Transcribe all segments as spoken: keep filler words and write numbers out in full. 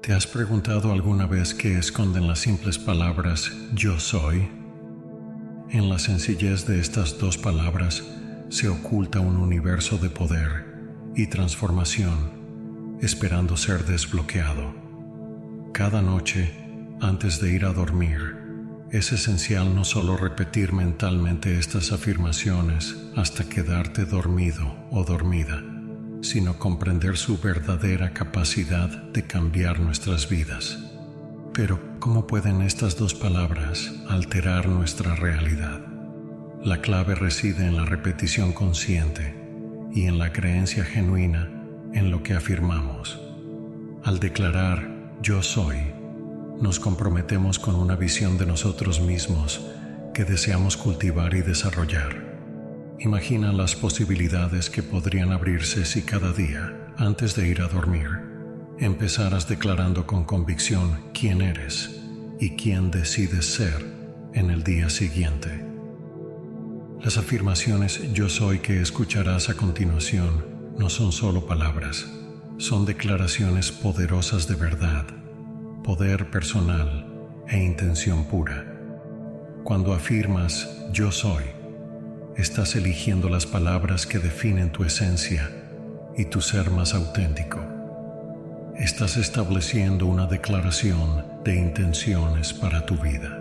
¿Te has preguntado alguna vez qué esconden las simples palabras yo soy? En la sencillez de estas dos palabras se oculta un universo de poder y transformación esperando ser desbloqueado. Cada noche, antes de ir a dormir, es esencial no solo repetir mentalmente estas afirmaciones hasta quedarte dormido o dormida, sino comprender su verdadera capacidad de cambiar nuestras vidas. Pero, ¿cómo pueden estas dos palabras alterar nuestra realidad? La clave reside en la repetición consciente y en la creencia genuina en lo que afirmamos. Al declarar yo soy, nos comprometemos con una visión de nosotros mismos que deseamos cultivar y desarrollar. Imagina las posibilidades que podrían abrirse si cada día, antes de ir a dormir, empezaras declarando con convicción quién eres y quién decides ser en el día siguiente. Las afirmaciones yo soy que escucharás a continuación no son solo palabras, son declaraciones poderosas de verdad, poder personal e intención pura. Cuando afirmas yo soy, estás eligiendo las palabras que definen tu esencia y tu ser más auténtico. Estás estableciendo una declaración de intenciones para tu vida.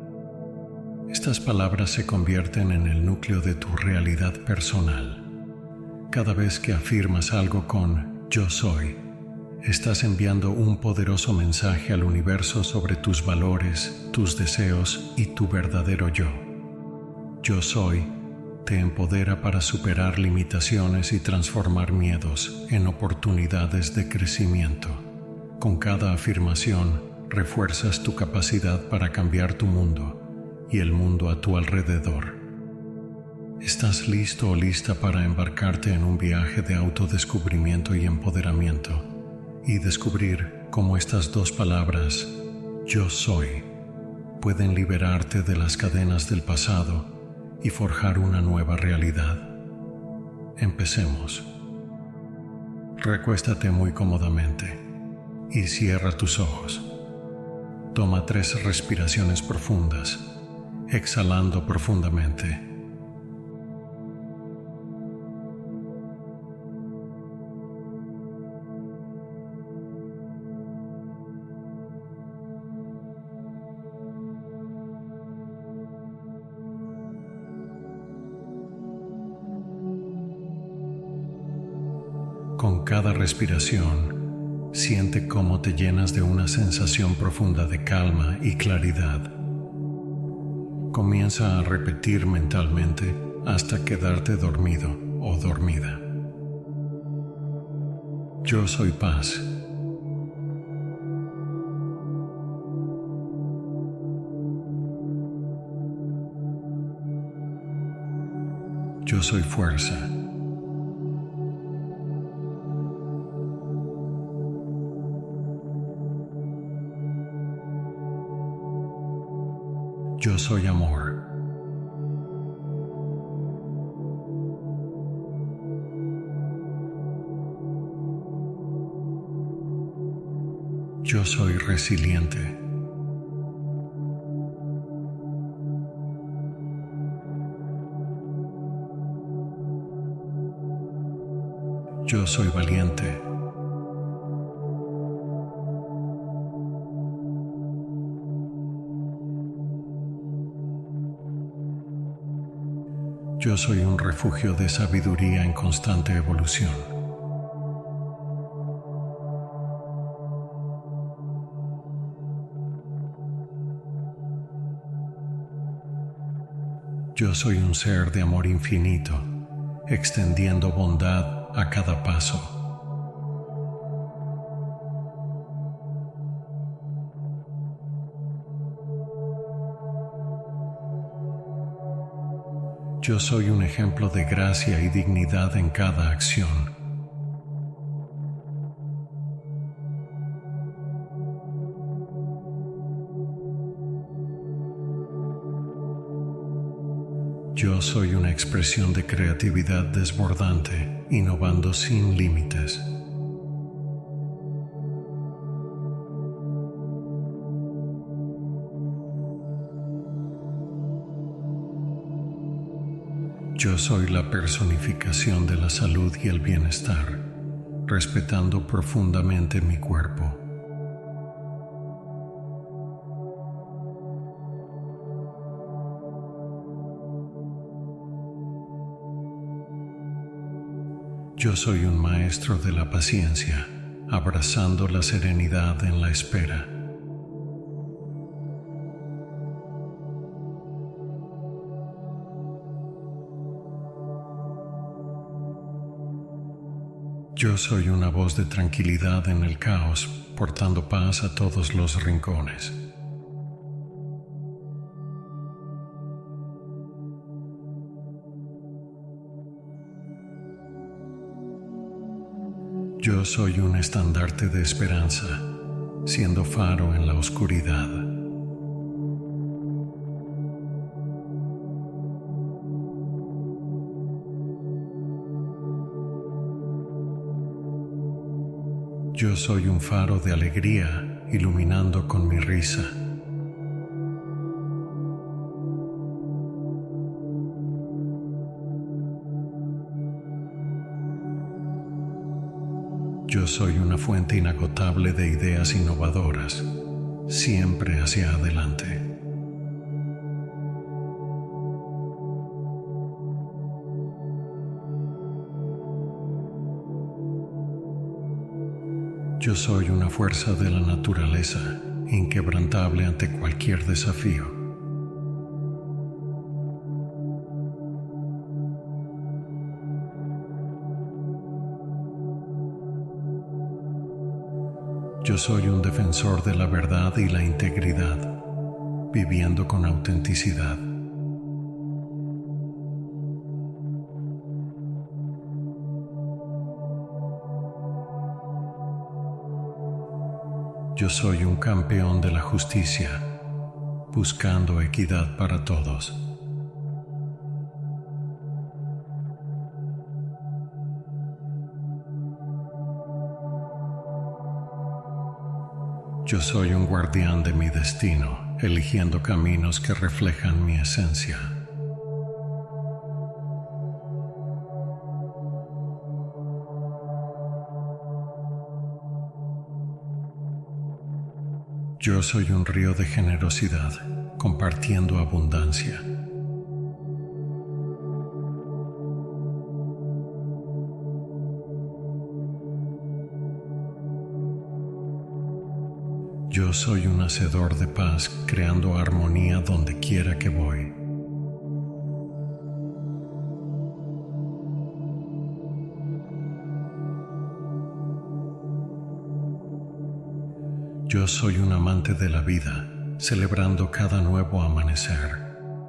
Estas palabras se convierten en el núcleo de tu realidad personal. Cada vez que afirmas algo con yo soy, estás enviando un poderoso mensaje al universo sobre tus valores, tus deseos y tu verdadero yo. Yo soy te empodera para superar limitaciones y transformar miedos en oportunidades de crecimiento. Con cada afirmación, refuerzas tu capacidad para cambiar tu mundo y el mundo a tu alrededor. ¿Estás listo o lista para embarcarte en un viaje de autodescubrimiento y empoderamiento y descubrir cómo estas dos palabras, yo soy, pueden liberarte de las cadenas del pasado y forjar una nueva realidad? Empecemos. Recuéstate muy cómodamente y cierra tus ojos. Toma tres respiraciones profundas, exhalando profundamente. Con cada respiración, siente cómo te llenas de una sensación profunda de calma y claridad. Comienza a repetir mentalmente hasta quedarte dormido o dormida. Yo soy paz. Yo soy fuerza. Yo soy amor. Yo soy resiliente. Yo soy valiente. Yo soy un refugio de sabiduría en constante evolución. Yo soy un ser de amor infinito, extendiendo bondad a cada paso. Yo soy un ejemplo de gracia y dignidad en cada acción. Yo soy una expresión de creatividad desbordante, innovando sin límites. Yo soy la personificación de la salud y el bienestar, respetando profundamente mi cuerpo. Yo soy un maestro de la paciencia, abrazando la serenidad en la espera. Yo soy una voz de tranquilidad en el caos, portando paz a todos los rincones. Yo soy un estandarte de esperanza, siendo faro en la oscuridad. Yo soy un faro de alegría, iluminando con mi risa. Yo soy una fuente inagotable de ideas innovadoras, siempre hacia adelante. Yo soy una fuerza de la naturaleza, inquebrantable ante cualquier desafío. Yo soy un defensor de la verdad y la integridad, viviendo con autenticidad. Yo soy un campeón de la justicia, buscando equidad para todos. Yo soy un guardián de mi destino, eligiendo caminos que reflejan mi esencia. Yo soy un río de generosidad, compartiendo abundancia. Yo soy un hacedor de paz, creando armonía donde quiera que voy. Yo soy un amante de la vida, celebrando cada nuevo amanecer.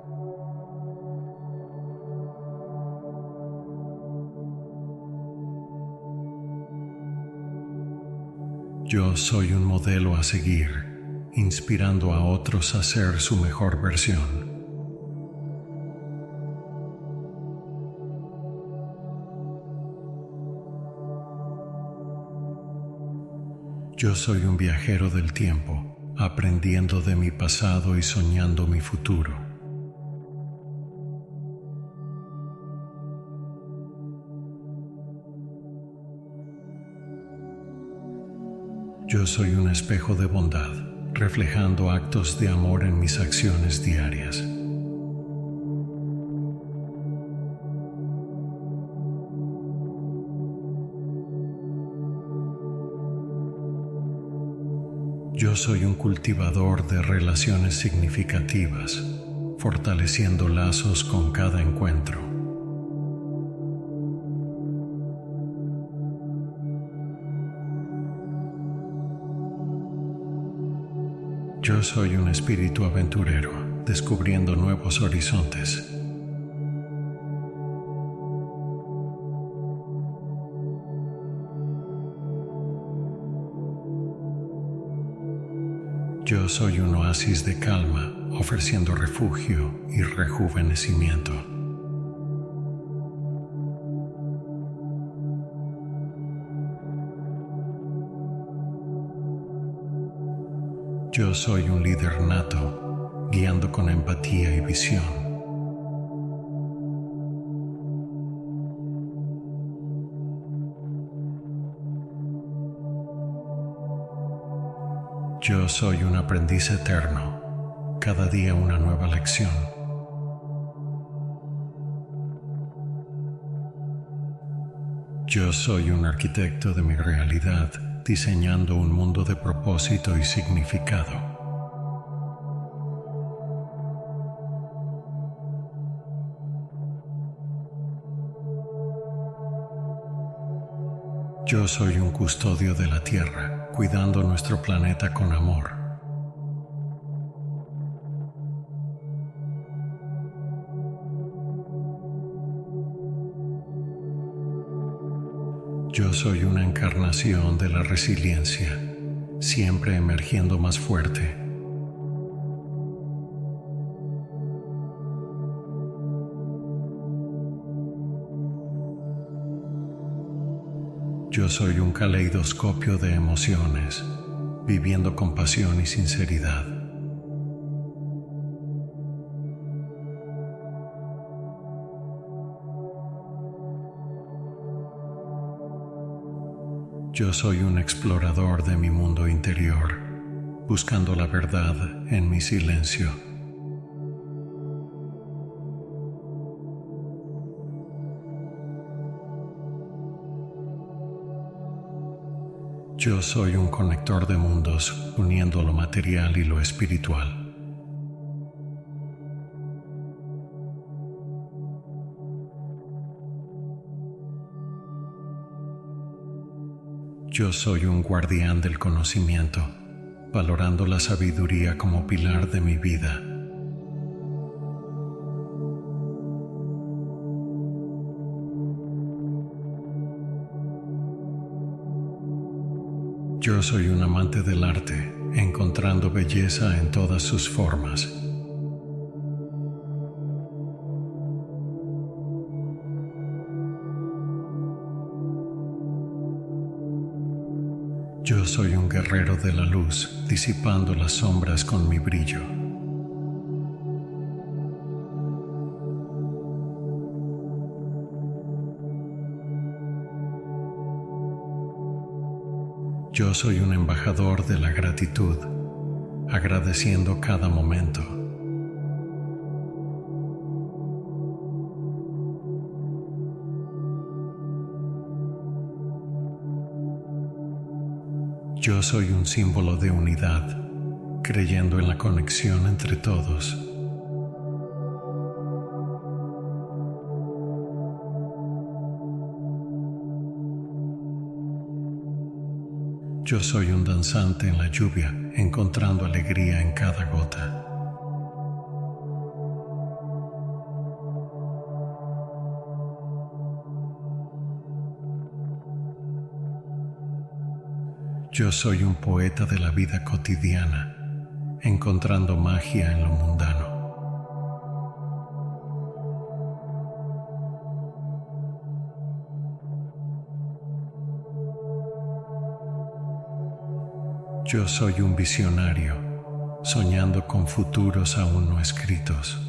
Yo soy un modelo a seguir, inspirando a otros a ser su mejor versión. Yo soy un viajero del tiempo, aprendiendo de mi pasado y soñando mi futuro. Yo soy un espejo de bondad, reflejando actos de amor en mis acciones diarias. Yo soy un cultivador de relaciones significativas, fortaleciendo lazos con cada encuentro. Yo soy un espíritu aventurero, descubriendo nuevos horizontes. Yo soy un oasis de calma, ofreciendo refugio y rejuvenecimiento. Yo soy un líder nato, guiando con empatía y visión. Yo soy un aprendiz eterno, cada día una nueva lección. Yo soy un arquitecto de mi realidad, diseñando un mundo de propósito y significado. Yo soy un custodio de la Tierra, cuidando nuestro planeta con amor. Yo soy una encarnación de la resiliencia, siempre emergiendo más fuerte. Yo soy un caleidoscopio de emociones, viviendo con pasión y sinceridad. Yo soy un explorador de mi mundo interior, buscando la verdad en mi silencio. Yo soy un conector de mundos, uniendo lo material y lo espiritual. Yo soy un guardián del conocimiento, valorando la sabiduría como pilar de mi vida. Yo soy un amante del arte, encontrando belleza en todas sus formas. Yo soy un guerrero de la luz, disipando las sombras con mi brillo. Yo soy un embajador de la gratitud, agradeciendo cada momento. Yo soy un símbolo de unidad, creyendo en la conexión entre todos. Yo soy un danzante en la lluvia, encontrando alegría en cada gota. Yo soy un poeta de la vida cotidiana, encontrando magia en lo mundano. Yo soy un visionario, soñando con futuros aún no escritos.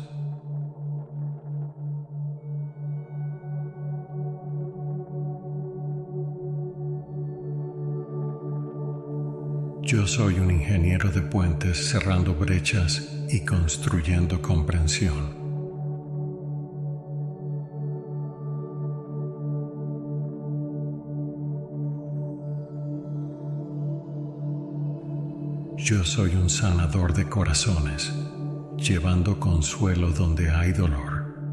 Yo soy un ingeniero de puentes, cerrando brechas y construyendo comprensión. Yo soy un sanador de corazones, llevando consuelo donde hay dolor.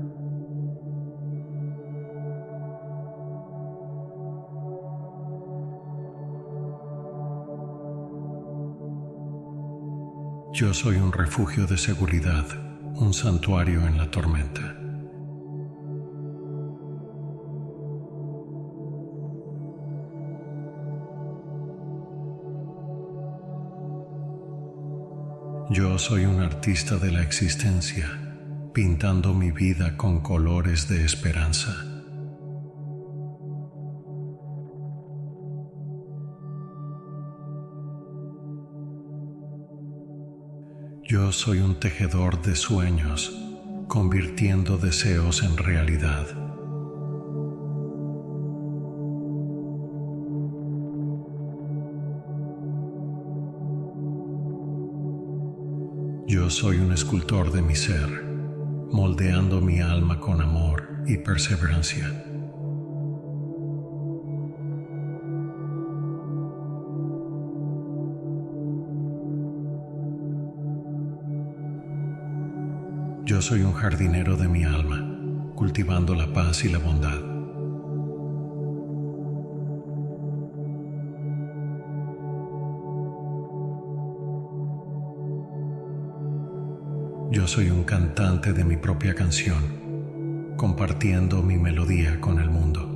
Yo soy un refugio de seguridad, un santuario en la tormenta. Yo soy un artista de la existencia, pintando mi vida con colores de esperanza. Yo soy un tejedor de sueños, convirtiendo deseos en realidad. Yo soy un escultor de mi ser, moldeando mi alma con amor y perseverancia. Yo soy un jardinero de mi alma, cultivando la paz y la bondad. Yo soy un cantante de mi propia canción, compartiendo mi melodía con el mundo.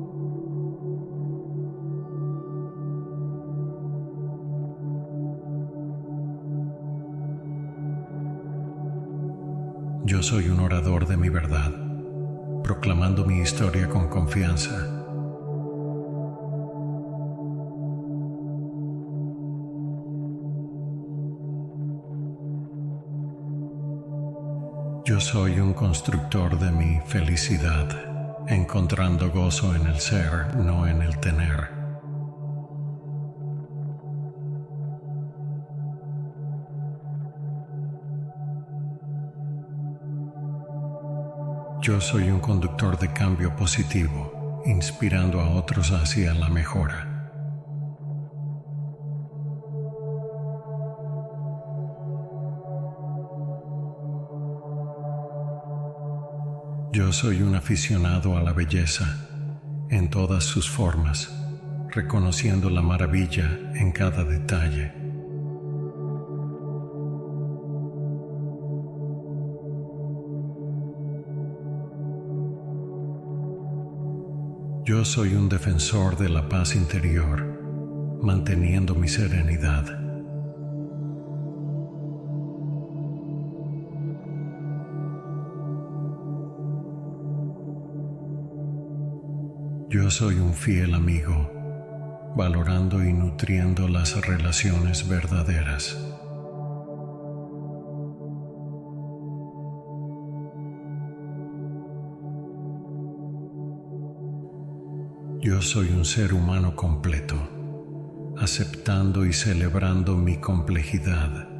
Yo soy un orador de mi verdad, proclamando mi historia con confianza. Yo soy un constructor de mi felicidad, encontrando gozo en el ser, no en el tener. Yo soy un conductor de cambio positivo, inspirando a otros hacia la mejora. Yo soy un aficionado a la belleza en todas sus formas, reconociendo la maravilla en cada detalle. Yo soy un defensor de la paz interior, manteniendo mi serenidad. Yo soy un fiel amigo, valorando y nutriendo las relaciones verdaderas. Yo soy un ser humano completo, aceptando y celebrando mi complejidad.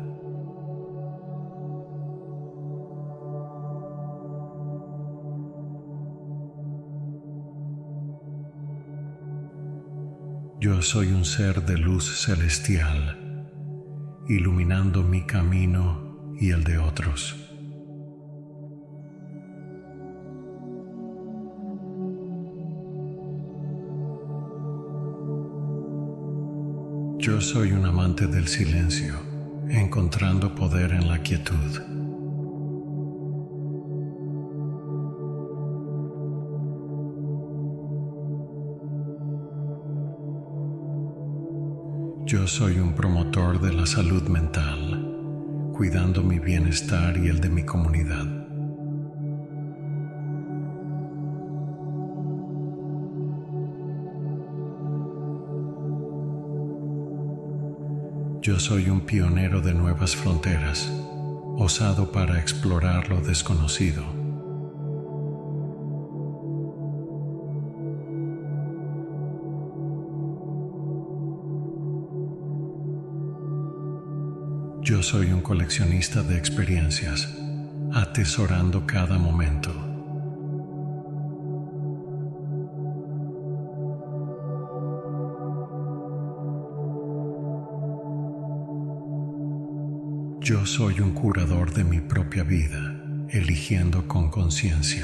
Yo soy un ser de luz celestial, iluminando mi camino y el de otros. Yo soy un amante del silencio, encontrando poder en la quietud. Yo soy un promotor de la salud mental, cuidando mi bienestar y el de mi comunidad. Yo soy un pionero de nuevas fronteras, osado para explorar lo desconocido. Yo soy un coleccionista de experiencias, atesorando cada momento. Yo soy un curador de mi propia vida, eligiendo con conciencia.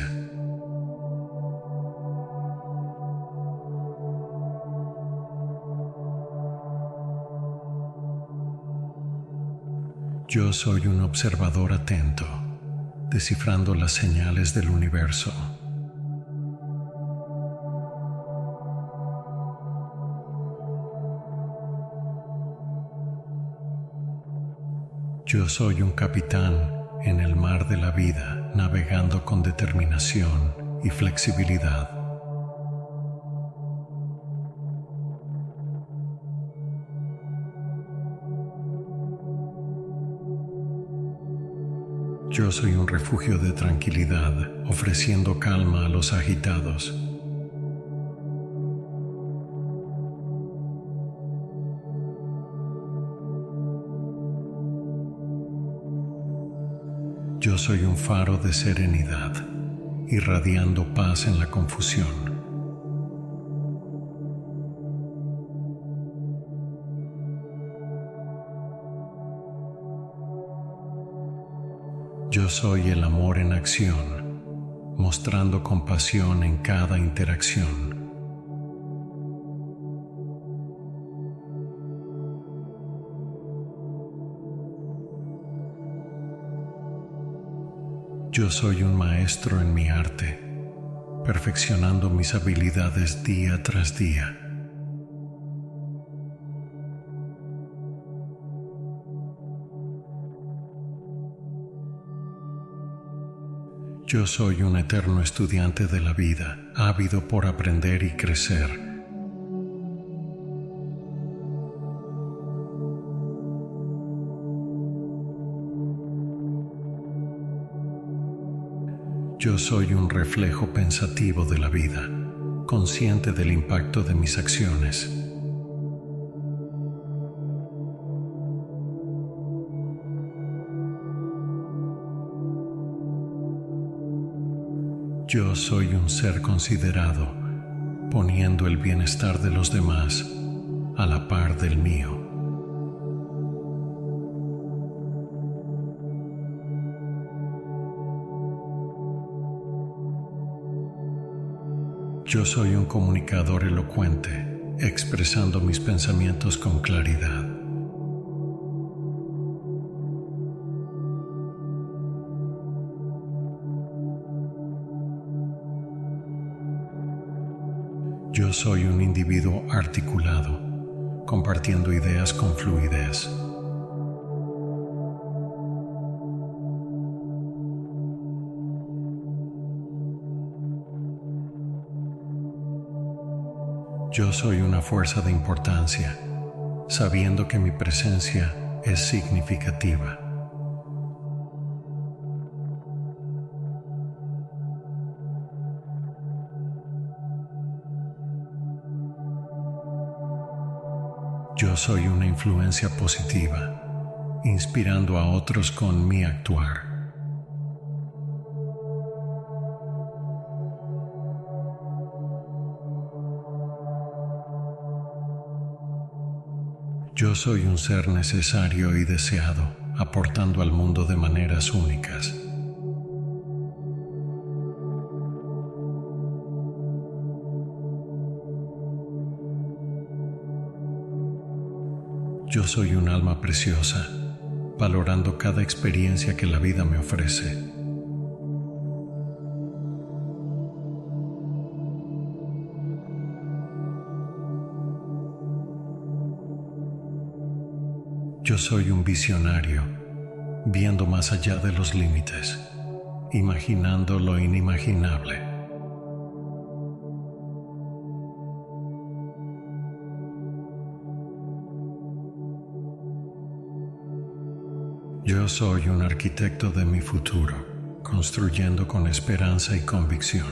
Yo soy un observador atento, descifrando las señales del universo. Yo soy un capitán en el mar de la vida, navegando con determinación y flexibilidad. Yo soy un refugio de tranquilidad, ofreciendo calma a los agitados. Yo soy un faro de serenidad, irradiando paz en la confusión. Yo soy el amor en acción, mostrando compasión en cada interacción. Yo soy un maestro en mi arte, perfeccionando mis habilidades día tras día. Yo soy un eterno estudiante de la vida, ávido por aprender y crecer. Yo soy un reflejo pensativo de la vida, consciente del impacto de mis acciones. Yo soy un ser considerado, poniendo el bienestar de los demás a la par del mío. Yo soy un comunicador elocuente, expresando mis pensamientos con claridad. Yo soy un individuo articulado, compartiendo ideas con fluidez. Yo soy una fuerza de importancia, sabiendo que mi presencia es significativa. Yo soy una influencia positiva, inspirando a otros con mi actuar. Yo soy un ser necesario y deseado, aportando al mundo de maneras únicas. Yo soy un alma preciosa, valorando cada experiencia que la vida me ofrece. Yo soy un visionario, viendo más allá de los límites, imaginando lo inimaginable. Yo soy un arquitecto de mi futuro, construyendo con esperanza y convicción.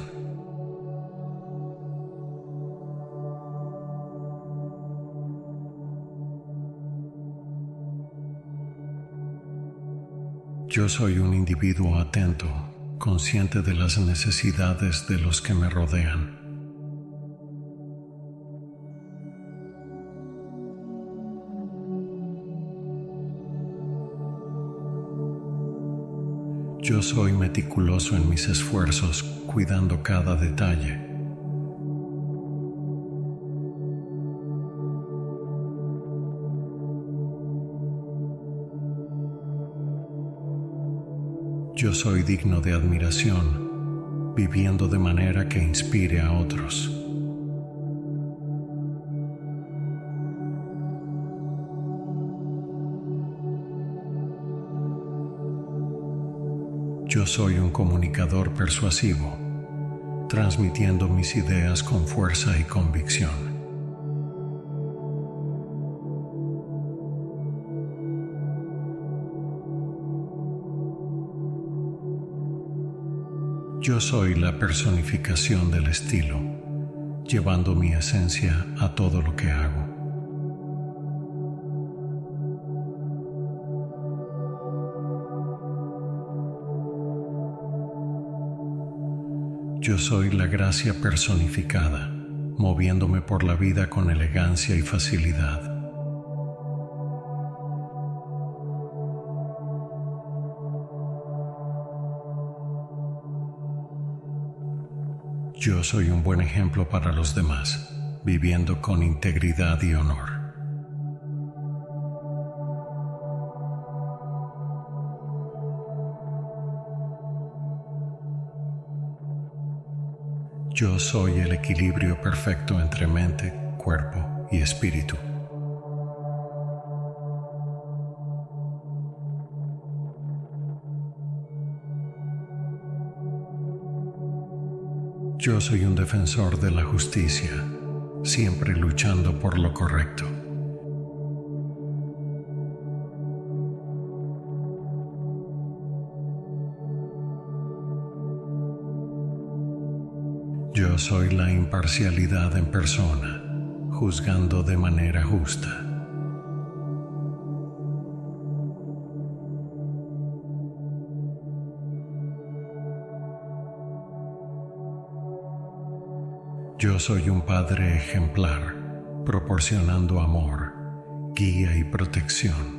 Yo soy un individuo atento, consciente de las necesidades de los que me rodean. Yo soy meticuloso en mis esfuerzos, cuidando cada detalle. Yo soy digno de admiración, viviendo de manera que inspire a otros. Yo soy un comunicador persuasivo, transmitiendo mis ideas con fuerza y convicción. Yo soy la personificación del estilo, llevando mi esencia a todo lo que hago. Yo soy la gracia personificada, moviéndome por la vida con elegancia y facilidad. Yo soy un buen ejemplo para los demás, viviendo con integridad y honor. Yo soy el equilibrio perfecto entre mente, cuerpo y espíritu. Yo soy un defensor de la justicia, siempre luchando por lo correcto. Yo soy la imparcialidad en persona, juzgando de manera justa. Yo soy un padre ejemplar, proporcionando amor, guía y protección.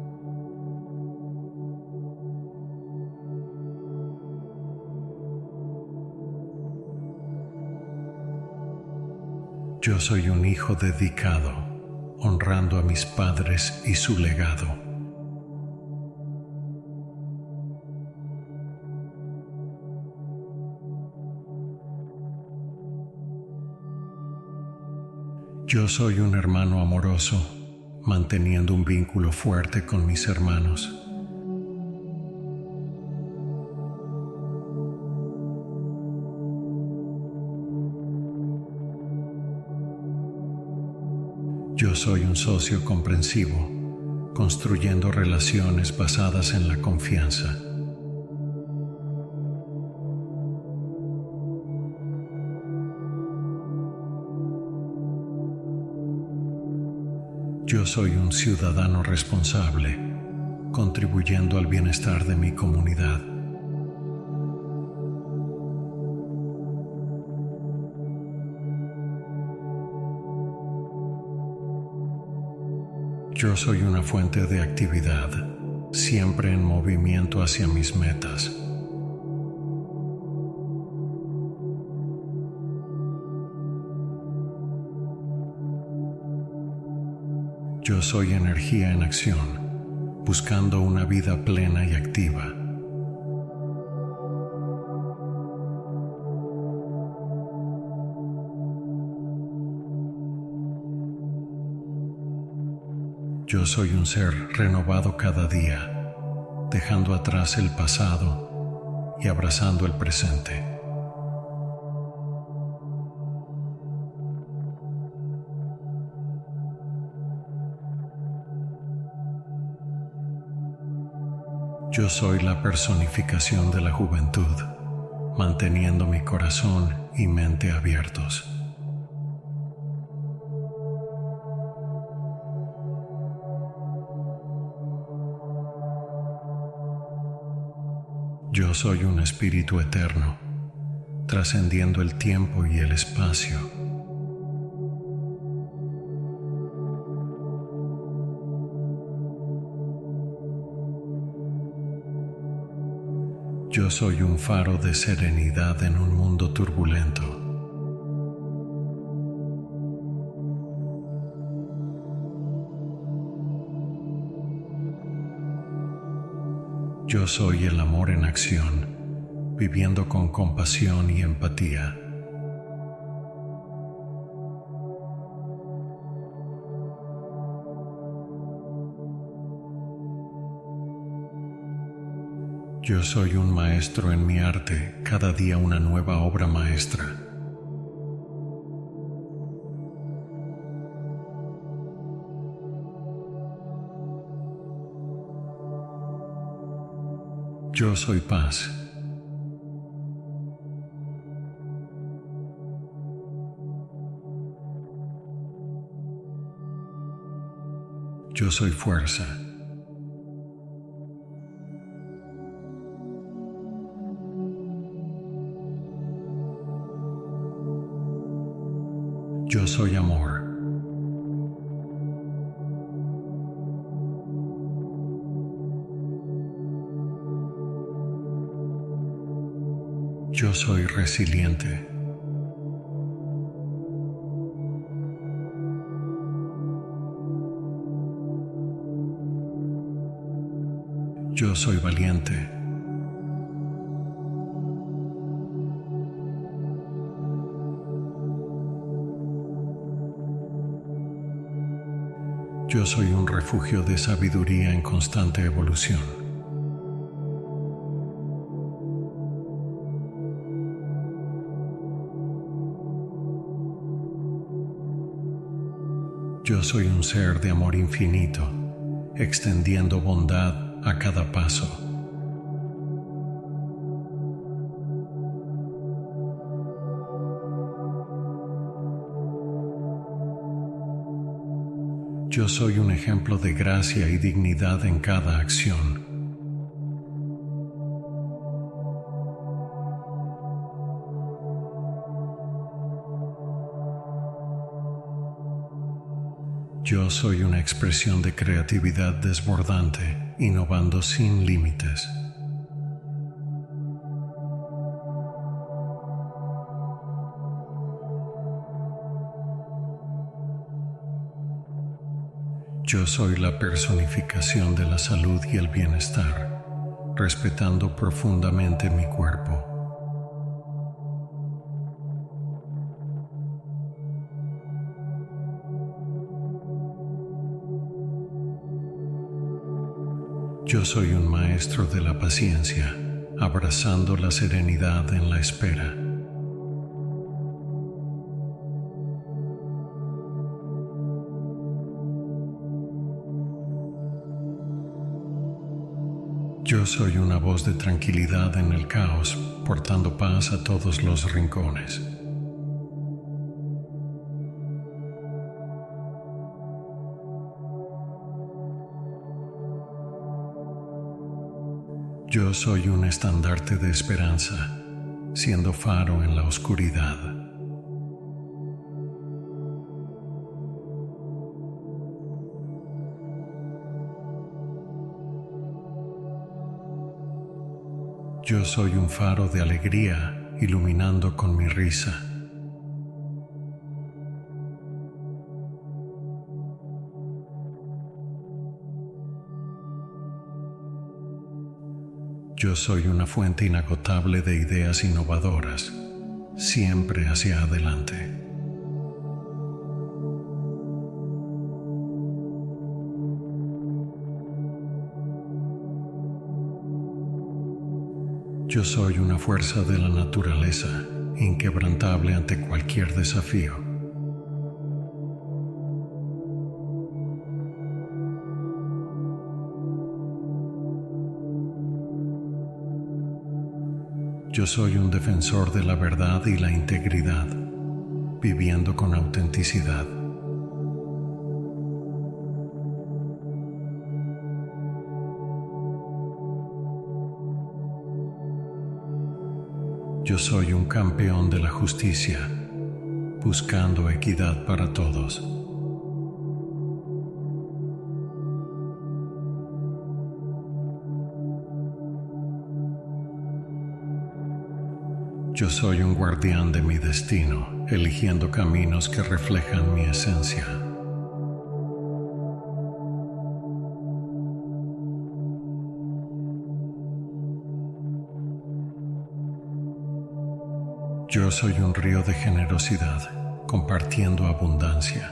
Yo soy un hijo dedicado, honrando a mis padres y su legado. Yo soy un hermano amoroso, manteniendo un vínculo fuerte con mis hermanos. Yo soy un socio comprensivo, construyendo relaciones basadas en la confianza. Yo soy un ciudadano responsable, contribuyendo al bienestar de mi comunidad. Yo soy una fuente de actividad, siempre en movimiento hacia mis metas. Yo soy energía en acción, buscando una vida plena y activa. Yo soy un ser renovado cada día, dejando atrás el pasado y abrazando el presente. Yo soy la personificación de la juventud, manteniendo mi corazón y mente abiertos. Yo soy un espíritu eterno, trascendiendo el tiempo y el espacio. Yo soy un faro de serenidad en un mundo turbulento. Yo soy el amor en acción, viviendo con compasión y empatía. Yo soy un maestro en mi arte, cada día una nueva obra maestra. Yo soy paz. Yo soy fuerza. Yo soy amor. Yo soy resiliente. Yo soy valiente. Yo soy un refugio de sabiduría en constante evolución. Yo soy un ser de amor infinito, extendiendo bondad a cada paso. Yo soy un ejemplo de gracia y dignidad en cada acción. Yo soy una expresión de creatividad desbordante, innovando sin límites. Yo soy la personificación de la salud y el bienestar, respetando profundamente mi cuerpo. Yo soy un maestro de la paciencia, abrazando la serenidad en la espera. Yo soy una voz de tranquilidad en el caos, portando paz a todos los rincones. Yo soy un estandarte de esperanza, siendo faro en la oscuridad. Yo soy un faro de alegría, iluminando con mi risa. Yo soy una fuente inagotable de ideas innovadoras, siempre hacia adelante. Yo soy una fuerza de la naturaleza, inquebrantable ante cualquier desafío. Yo soy un defensor de la verdad y la integridad, viviendo con autenticidad. Yo soy un campeón de la justicia, buscando equidad para todos. Yo soy un guardián de mi destino, eligiendo caminos que reflejan mi esencia. Yo soy un río de generosidad, compartiendo abundancia.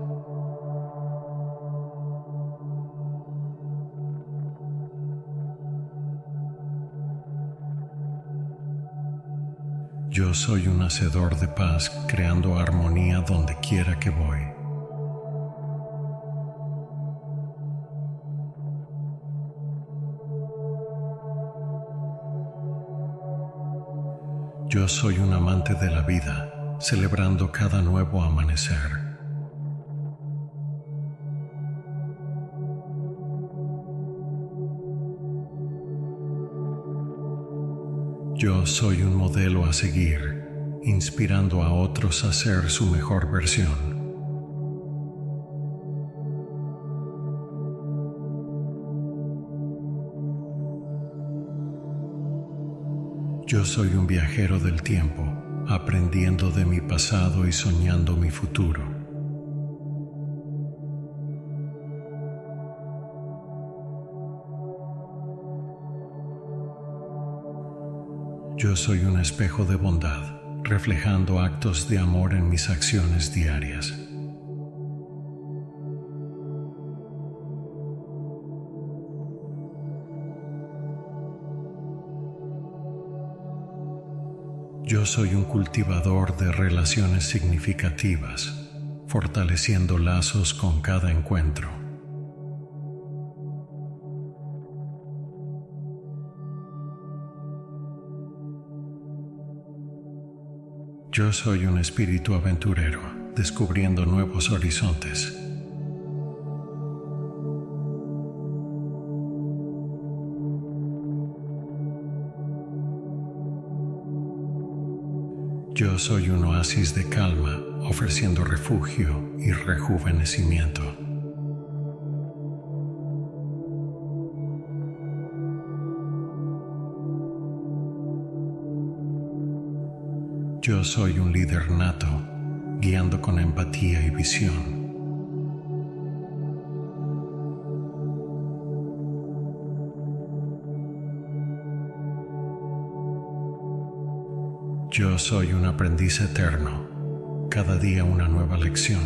Yo soy un hacedor de paz, creando armonía donde quiera que voy. Yo soy un amante de la vida, celebrando cada nuevo amanecer. Yo soy un modelo a seguir, inspirando a otros a ser su mejor versión. Yo soy un viajero del tiempo, aprendiendo de mi pasado y soñando mi futuro. Yo soy un espejo de bondad, reflejando actos de amor en mis acciones diarias. Yo soy un cultivador de relaciones significativas, fortaleciendo lazos con cada encuentro. Yo soy un espíritu aventurero, descubriendo nuevos horizontes. Yo soy un oasis de calma, ofreciendo refugio y rejuvenecimiento. Yo soy un líder nato, guiando con empatía y visión. Yo soy un aprendiz eterno, cada día una nueva lección.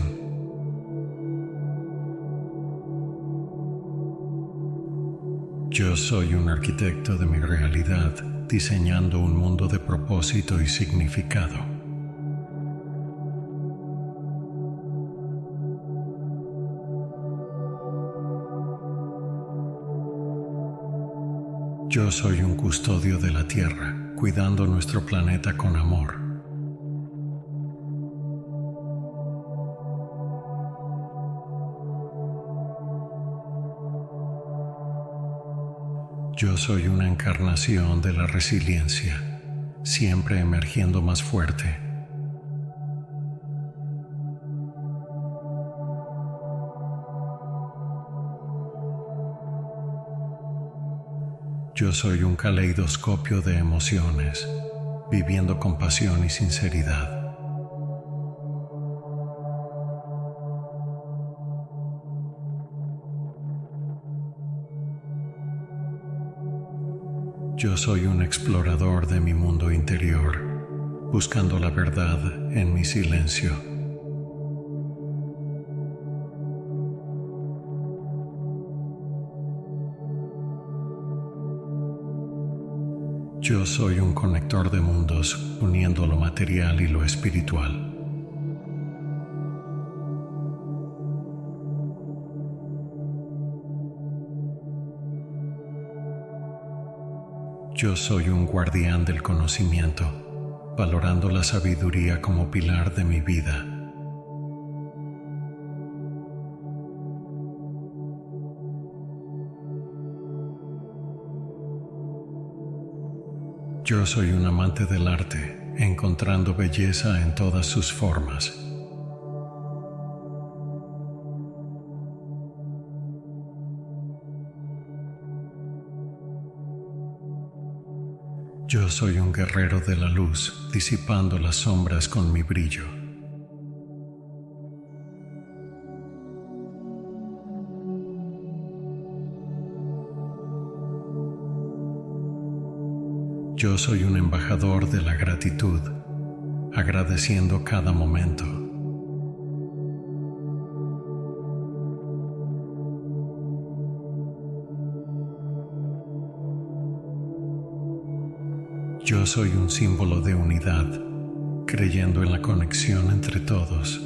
Yo soy un arquitecto de mi realidad, diseñando un mundo de propósito y significado. Yo soy un custodio de la Tierra, cuidando nuestro planeta con amor. Yo soy una encarnación de la resiliencia, siempre emergiendo más fuerte. Yo soy un caleidoscopio de emociones, viviendo con pasión y sinceridad. Yo soy un explorador de mi mundo interior, buscando la verdad en mi silencio. Yo soy un conector de mundos, uniendo lo material y lo espiritual. Yo soy un guardián del conocimiento, valorando la sabiduría como pilar de mi vida. Yo soy un amante del arte, encontrando belleza en todas sus formas. Yo soy un guerrero de la luz, disipando las sombras con mi brillo. Yo soy un embajador de la gratitud, agradeciendo cada momento. Yo soy un símbolo de unidad, creyendo en la conexión entre todos.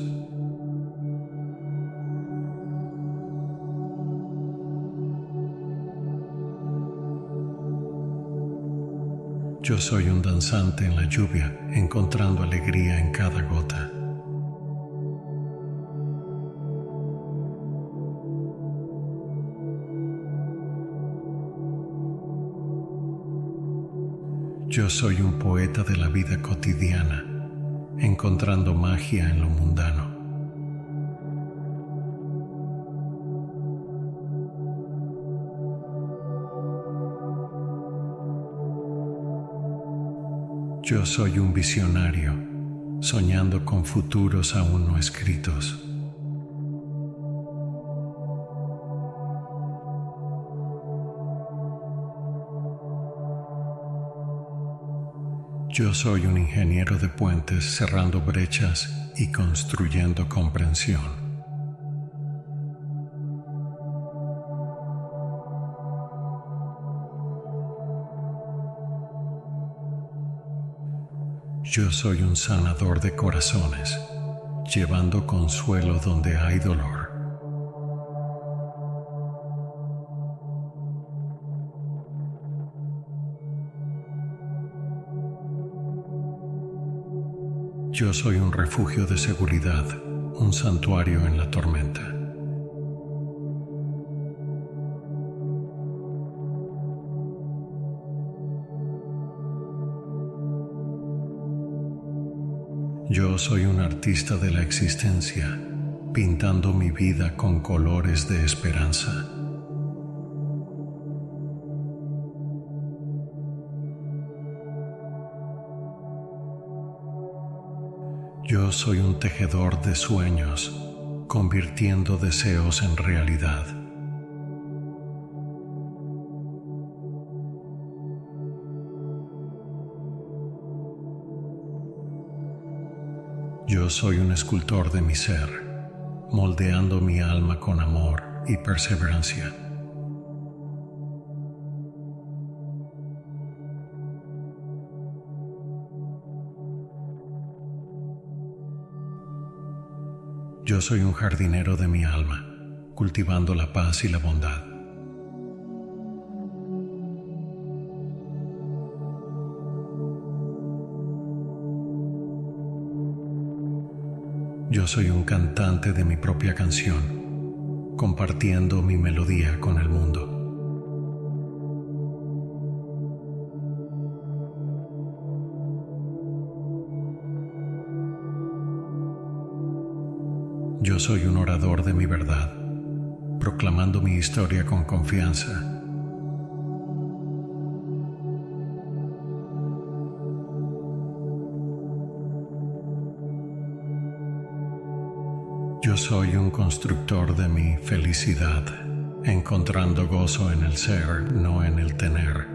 Yo soy un danzante en la lluvia, encontrando alegría en cada gota. Yo soy un poeta de la vida cotidiana, encontrando magia en lo mundano. Yo soy un visionario, soñando con futuros aún no escritos. Yo soy un ingeniero de puentes cerrando brechas y construyendo comprensión. Yo soy un sanador de corazones, llevando consuelo donde hay dolor. Yo soy un refugio de seguridad, un santuario en la tormenta. Yo soy un artista de la existencia, pintando mi vida con colores de esperanza. Yo soy un tejedor de sueños, convirtiendo deseos en realidad. Yo soy un escultor de mi ser, moldeando mi alma con amor y perseverancia. Yo soy un jardinero de mi alma, cultivando la paz y la bondad. Yo soy un cantante de mi propia canción, compartiendo mi melodía con el mundo. Yo soy un orador de mi verdad, proclamando mi historia con confianza. Yo soy un constructor de mi felicidad, encontrando gozo en el ser, no en el tener.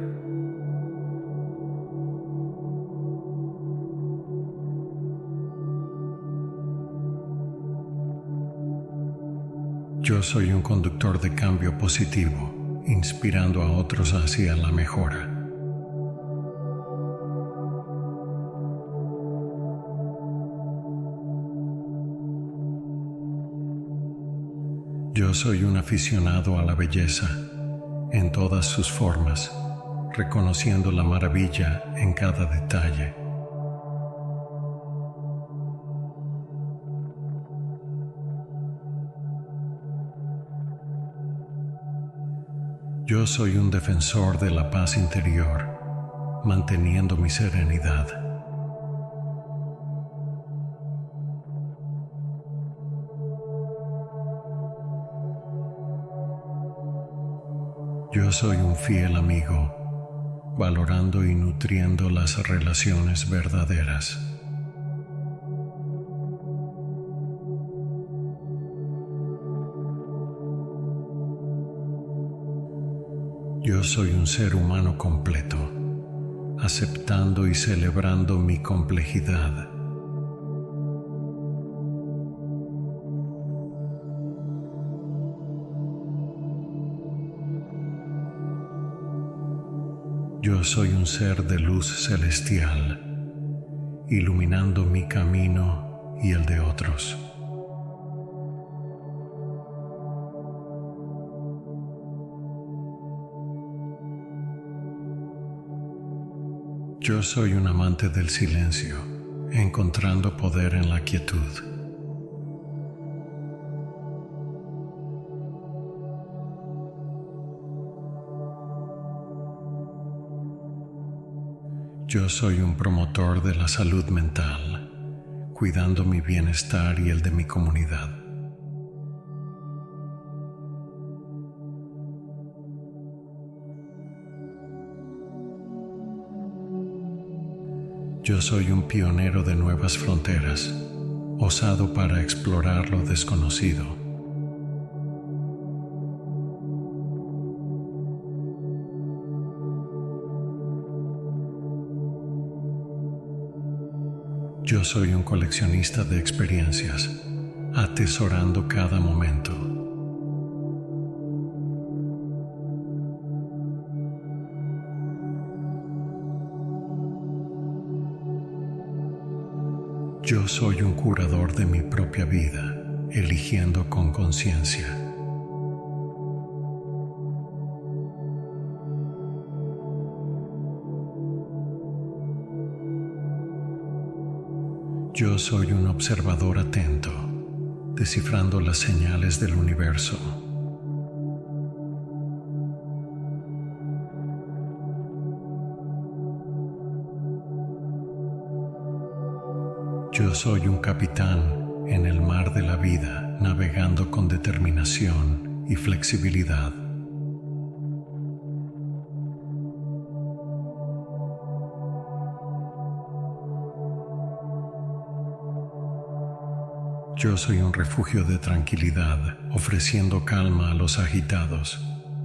Yo soy un conductor de cambio positivo, inspirando a otros hacia la mejora. Yo soy un aficionado a la belleza, en todas sus formas, reconociendo la maravilla en cada detalle. Yo soy un defensor de la paz interior, manteniendo mi serenidad. Yo soy un fiel amigo, valorando y nutriendo las relaciones verdaderas. Yo soy un ser humano completo, aceptando y celebrando mi complejidad. Yo soy un ser de luz celestial, iluminando mi camino y el de otros. Yo soy un amante del silencio, encontrando poder en la quietud. Yo soy un promotor de la salud mental, cuidando mi bienestar y el de mi comunidad. Yo soy un pionero de nuevas fronteras, osado para explorar lo desconocido. Yo soy un coleccionista de experiencias, atesorando cada momento. Yo soy un curador de mi propia vida, eligiendo con conciencia. Yo soy un observador atento, descifrando las señales del universo. Yo soy un capitán en el mar de la vida, navegando con determinación y flexibilidad. Yo soy un refugio de tranquilidad, ofreciendo calma a los agitados.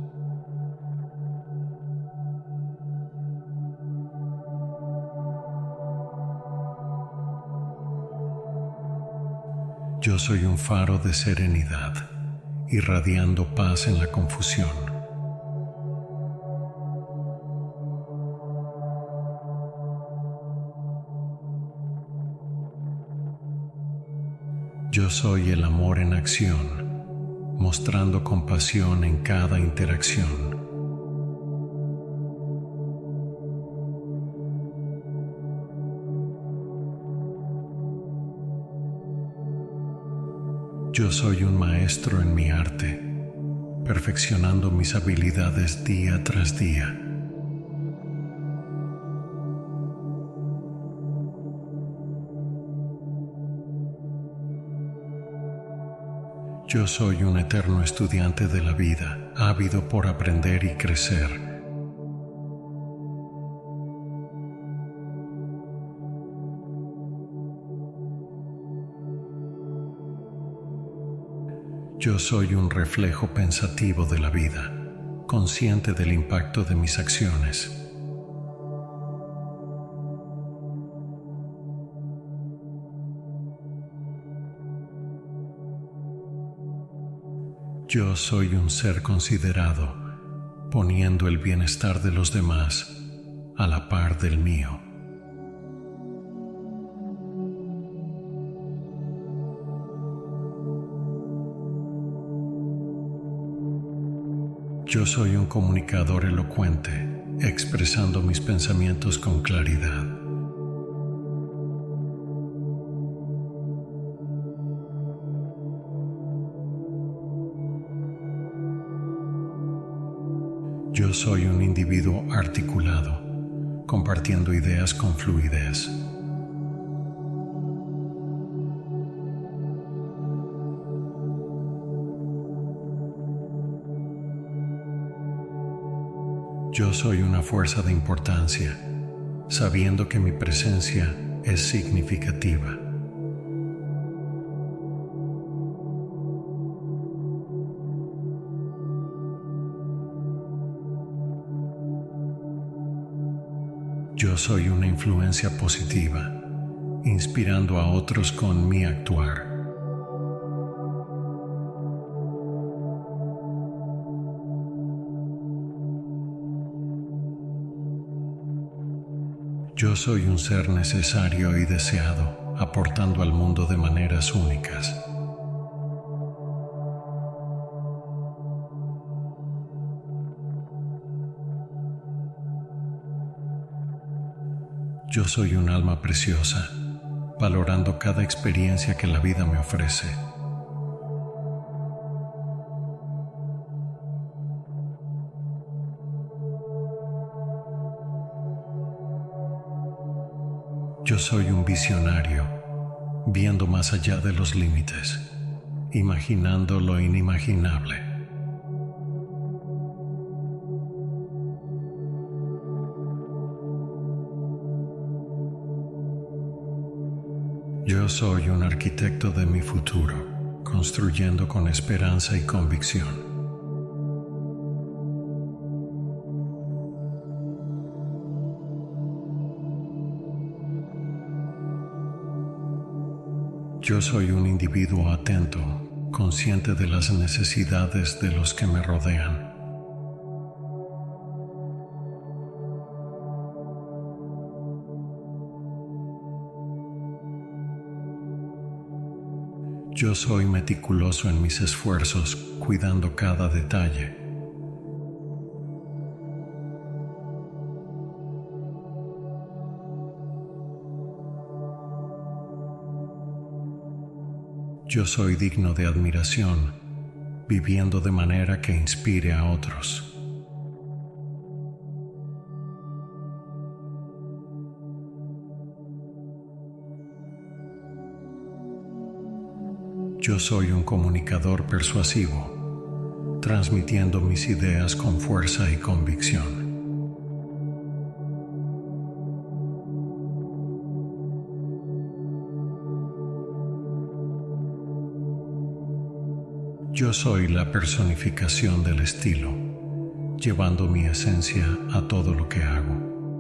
Yo soy un faro de serenidad, irradiando paz en la confusión. Yo soy el amor en acción, mostrando compasión en cada interacción. Yo soy un maestro en mi arte, perfeccionando mis habilidades día tras día. Yo soy un eterno estudiante de la vida, ávido por aprender y crecer. Yo soy un reflejo pensativo de la vida, consciente del impacto de mis acciones. Yo soy un ser considerado, poniendo el bienestar de los demás a la par del mío. Yo soy un comunicador elocuente, expresando mis pensamientos con claridad. Yo soy un individuo articulado, compartiendo ideas con fluidez. Yo soy una fuerza de importancia, sabiendo que mi presencia es significativa. Yo soy una influencia positiva, inspirando a otros con mi actuar. Yo soy un ser necesario y deseado, aportando al mundo de maneras únicas. Yo soy un alma preciosa, valorando cada experiencia que la vida me ofrece. Yo soy un visionario, viendo más allá de los límites, imaginando lo inimaginable. Yo soy un arquitecto de mi futuro, construyendo con esperanza y convicción. Yo soy un individuo atento, consciente de las necesidades de los que me rodean. Yo soy meticuloso en mis esfuerzos, cuidando cada detalle. Yo soy digno de admiración, viviendo de manera que inspire a otros. Yo soy un comunicador persuasivo, transmitiendo mis ideas con fuerza y convicción. Yo soy la personificación del estilo, llevando mi esencia a todo lo que hago.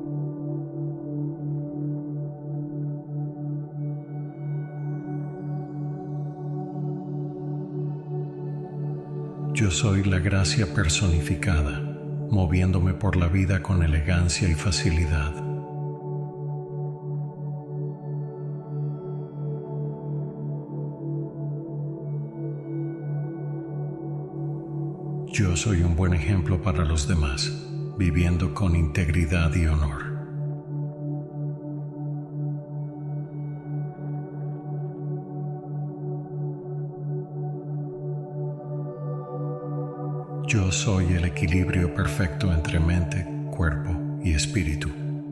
Yo soy la gracia personificada, moviéndome por la vida con elegancia y facilidad. Yo soy un buen ejemplo para los demás, viviendo con integridad y honor. Yo soy el equilibrio perfecto entre mente, cuerpo y espíritu.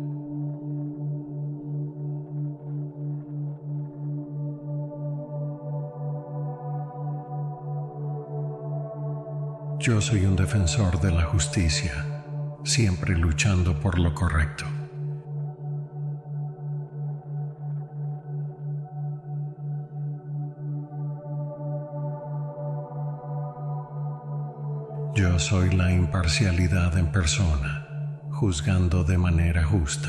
Yo soy un defensor de la justicia, siempre luchando por lo correcto. Yo soy la imparcialidad en persona, juzgando de manera justa.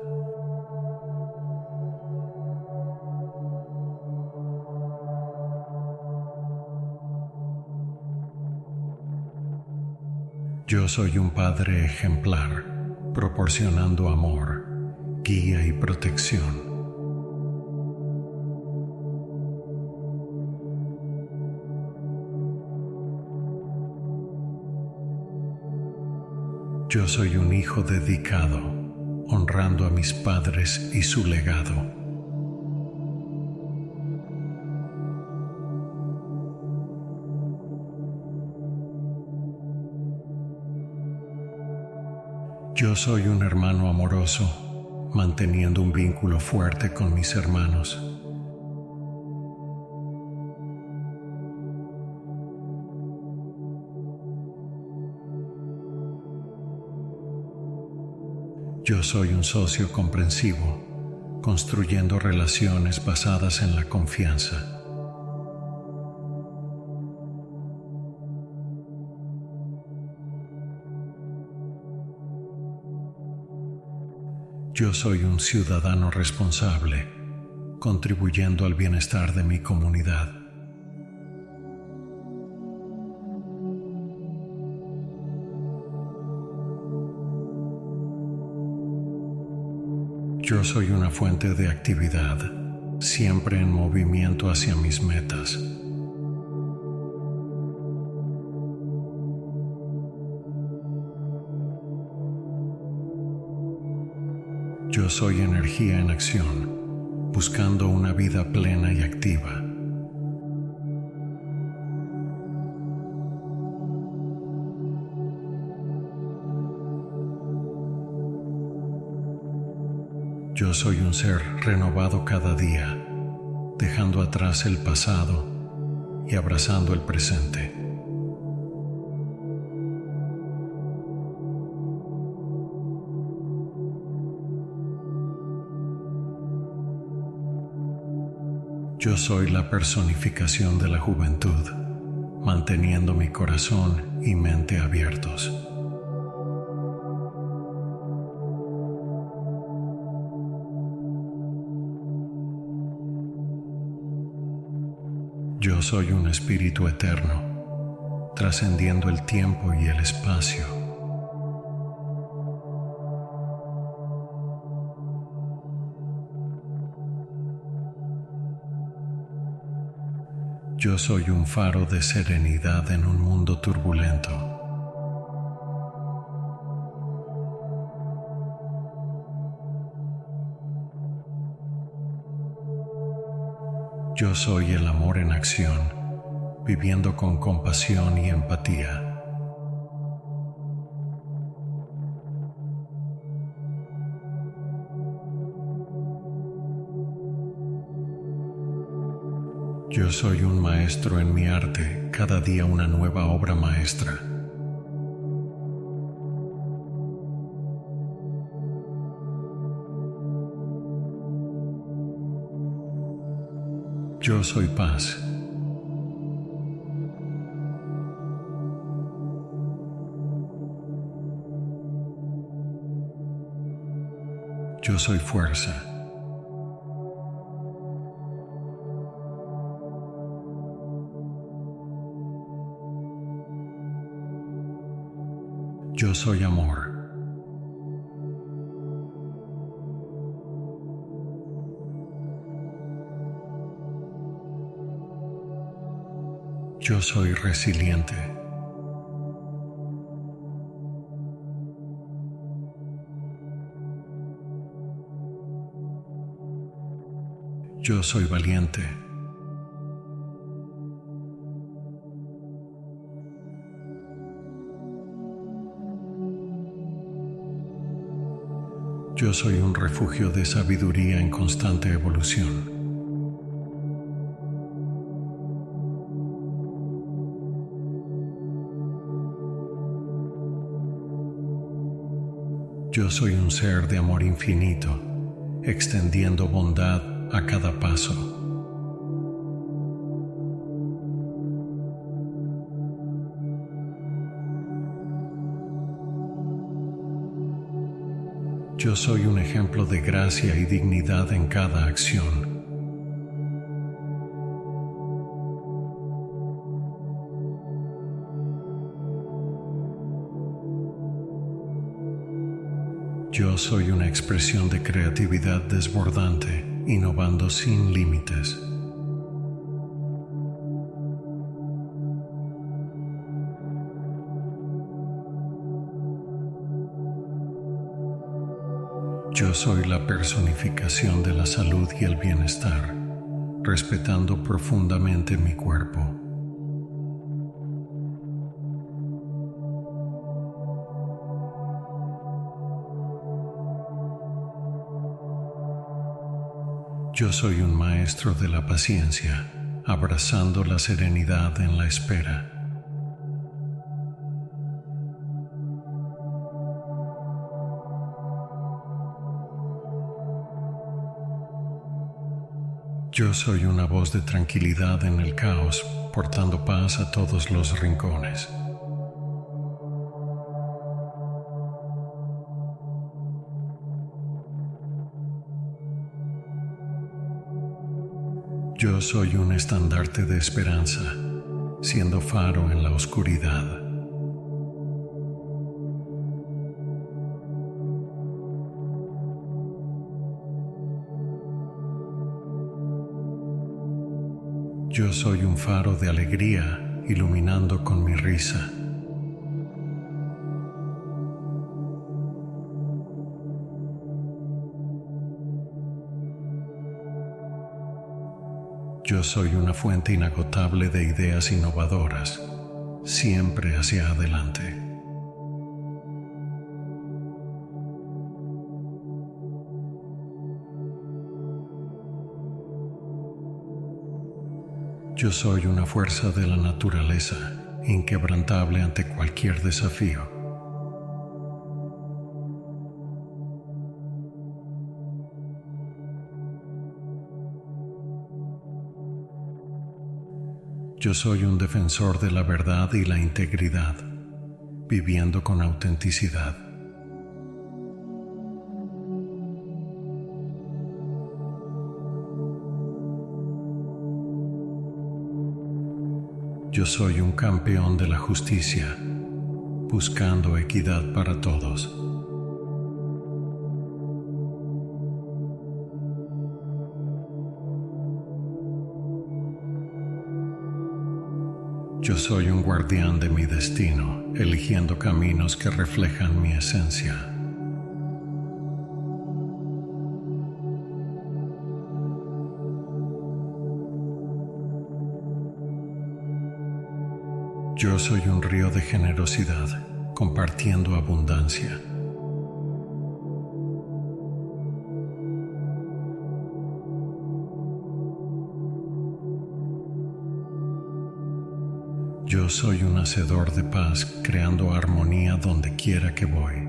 Yo soy un padre ejemplar, proporcionando amor, guía y protección. Yo soy un hijo dedicado, honrando a mis padres y su legado. Yo soy un hermano amoroso, manteniendo un vínculo fuerte con mis hermanos. Yo soy un socio comprensivo, construyendo relaciones basadas en la confianza. Yo soy un ciudadano responsable, contribuyendo al bienestar de mi comunidad. Yo soy una fuente de actividad, siempre en movimiento hacia mis metas. Yo soy energía en acción, buscando una vida plena y activa. Yo soy un ser renovado cada día, dejando atrás el pasado y abrazando el presente. Yo soy la personificación de la juventud, manteniendo mi corazón y mente abiertos. Yo soy un espíritu eterno, trascendiendo el tiempo y el espacio. Yo soy un faro de serenidad en un mundo turbulento. Yo soy el amor en acción, viviendo con compasión y empatía. Yo soy un maestro en mi arte, cada día una nueva obra maestra. Yo soy paz. Yo soy fuerza. Yo soy amor. Yo soy resiliente. Yo soy valiente. Yo soy un refugio de sabiduría en constante evolución. Yo soy un ser de amor infinito, extendiendo bondad a cada paso. Yo soy un ejemplo de gracia y dignidad en cada acción. Yo soy una expresión de creatividad desbordante, innovando sin límites. Yo soy la personificación de la salud y el bienestar, respetando profundamente mi cuerpo. Yo soy un maestro de la paciencia, abrazando la serenidad en la espera. Yo soy una voz de tranquilidad en el caos, portando paz a todos los rincones. Yo soy un estandarte de esperanza, siendo faro en la oscuridad. Yo soy un faro de alegría, iluminando con mi risa. Yo soy una fuente inagotable de ideas innovadoras, siempre hacia adelante. Yo soy una fuerza de la naturaleza, inquebrantable ante cualquier desafío. Yo soy un defensor de la verdad y la integridad, viviendo con autenticidad. Yo soy un campeón de la justicia, buscando equidad para todos. Yo soy un guardián de mi destino, eligiendo caminos que reflejan mi esencia. Yo soy un río de generosidad, compartiendo abundancia. Yo soy un hacedor de paz, creando armonía donde quiera que voy.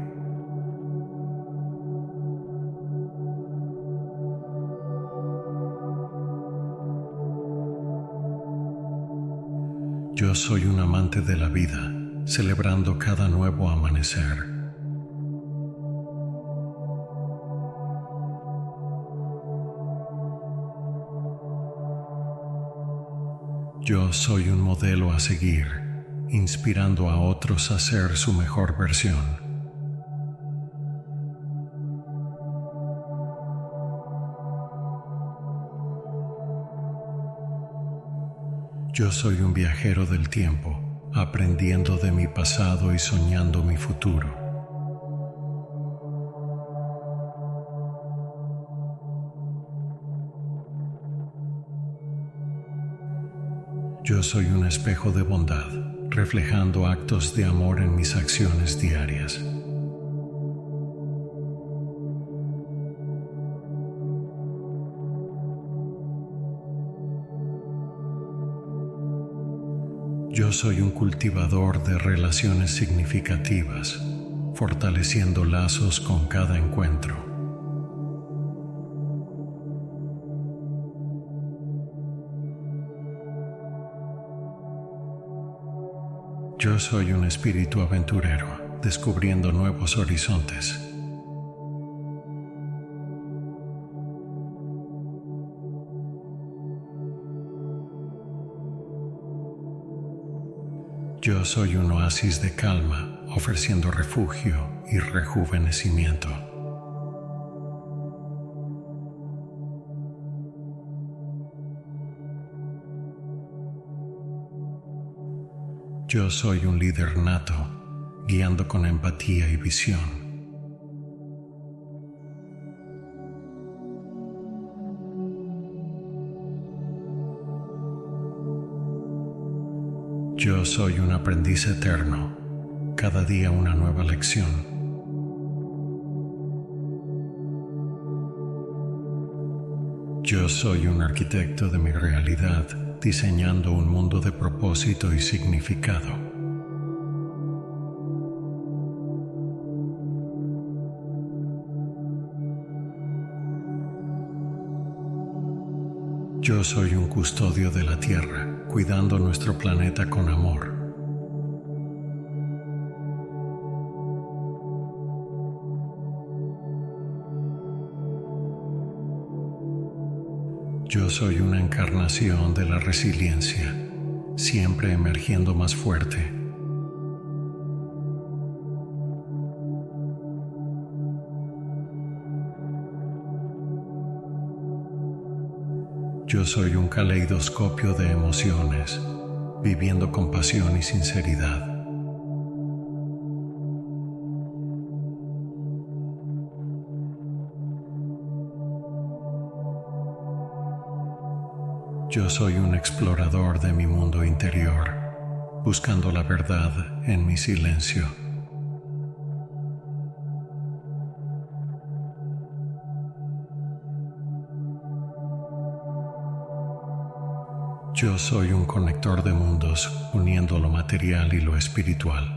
Yo soy un amante de la vida, celebrando cada nuevo amanecer. Yo soy un modelo a seguir, inspirando a otros a ser su mejor versión. Yo soy un viajero del tiempo, aprendiendo de mi pasado y soñando mi futuro. Yo soy un espejo de bondad, reflejando actos de amor en mis acciones diarias. Yo soy un cultivador de relaciones significativas, fortaleciendo lazos con cada encuentro. Yo soy un espíritu aventurero, descubriendo nuevos horizontes. Yo soy un oasis de calma, ofreciendo refugio y rejuvenecimiento. Yo soy un líder nato, guiando con empatía y visión. Yo soy un aprendiz eterno, cada día una nueva lección. Yo soy un arquitecto de mi realidad, diseñando un mundo de propósito y significado. Yo soy un custodio de la Tierra, cuidando nuestro planeta con amor. Yo soy una encarnación de la resiliencia, siempre emergiendo más fuerte. Yo soy un caleidoscopio de emociones, viviendo con pasión y sinceridad. Yo soy un explorador de mi mundo interior, buscando la verdad en mi silencio. Yo soy un conector de mundos, uniendo lo material y lo espiritual.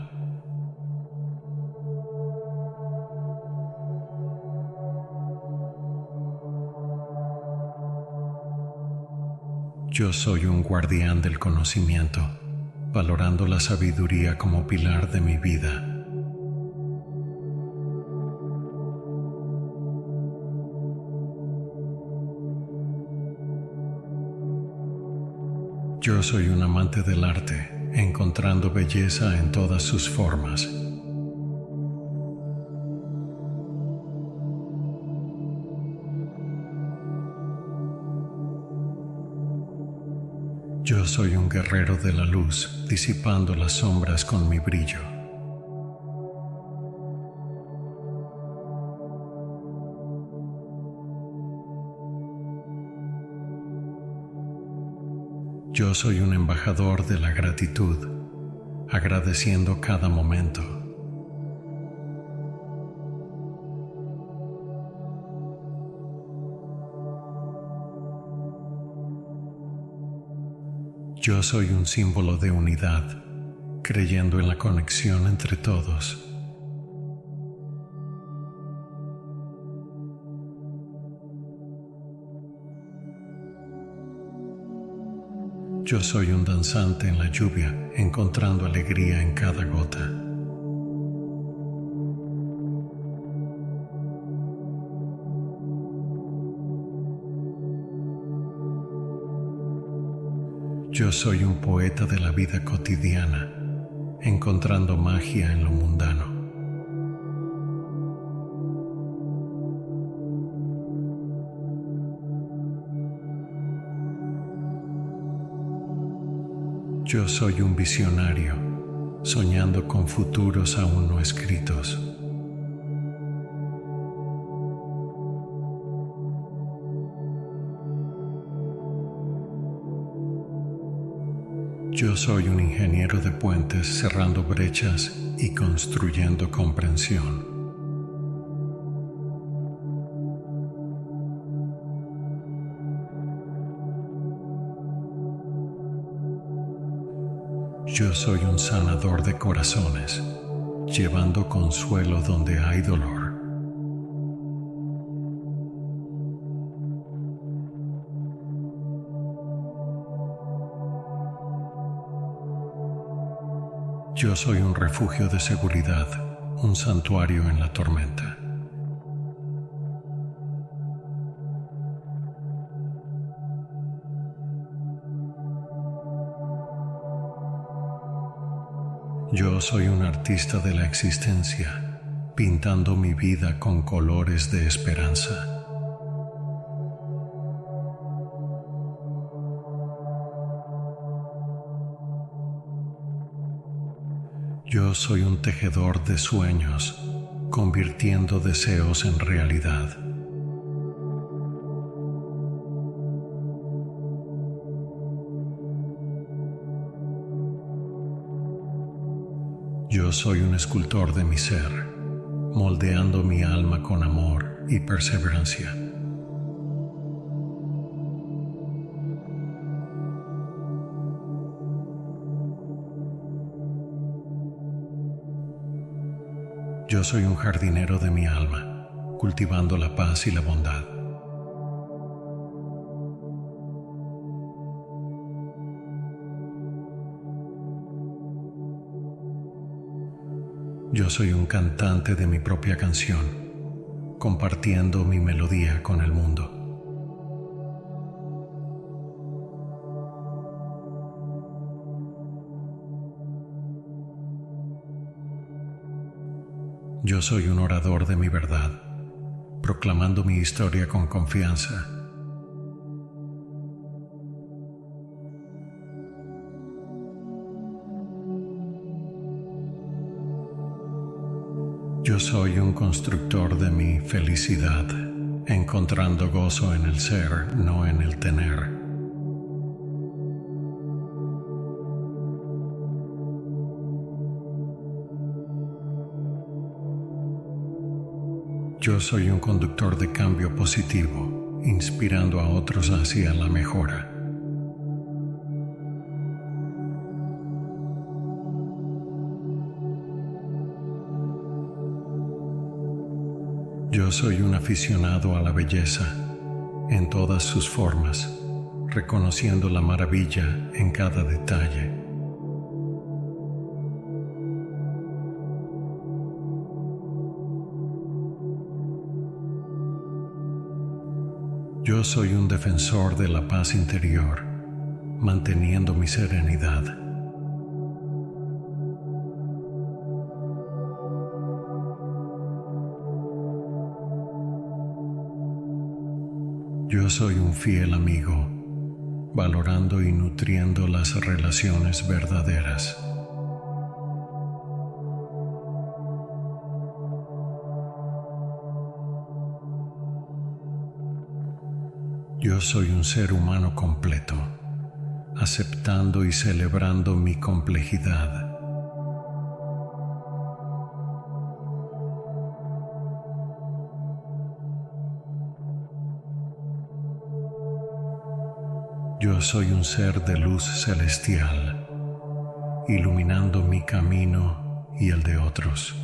Yo soy un guardián del conocimiento, valorando la sabiduría como pilar de mi vida. Yo soy un amante del arte, encontrando belleza en todas sus formas. Yo soy un guerrero de la luz, disipando las sombras con mi brillo. Yo soy un embajador de la gratitud, agradeciendo cada momento. Yo soy un símbolo de unidad, creyendo en la conexión entre todos. Yo soy un danzante en la lluvia, encontrando alegría en cada gota. Yo soy un poeta de la vida cotidiana, encontrando magia en lo mundano. Yo soy un visionario, soñando con futuros aún no escritos. Yo soy un ingeniero de puentes, cerrando brechas y construyendo comprensión. Yo soy un sanador de corazones, llevando consuelo donde hay dolor. Yo soy un refugio de seguridad, un santuario en la tormenta. Yo soy un artista de la existencia, pintando mi vida con colores de esperanza. Yo soy un tejedor de sueños, convirtiendo deseos en realidad. Yo soy un escultor de mi ser, moldeando mi alma con amor y perseverancia. Yo soy un jardinero de mi alma, cultivando la paz y la bondad. Yo soy un cantante de mi propia canción, compartiendo mi melodía con el mundo. Yo soy un orador de mi verdad, proclamando mi historia con confianza. Yo soy un constructor de mi felicidad, encontrando gozo en el ser, no en el tener. Yo soy un conductor de cambio positivo, inspirando a otros hacia la mejora. Yo soy un aficionado a la belleza en todas sus formas, reconociendo la maravilla en cada detalle. Yo soy un defensor de la paz interior, manteniendo mi serenidad. Yo soy un fiel amigo, valorando y nutriendo las relaciones verdaderas. Yo soy un ser humano completo, aceptando y celebrando mi complejidad. Yo soy un ser de luz celestial, iluminando mi camino y el de otros.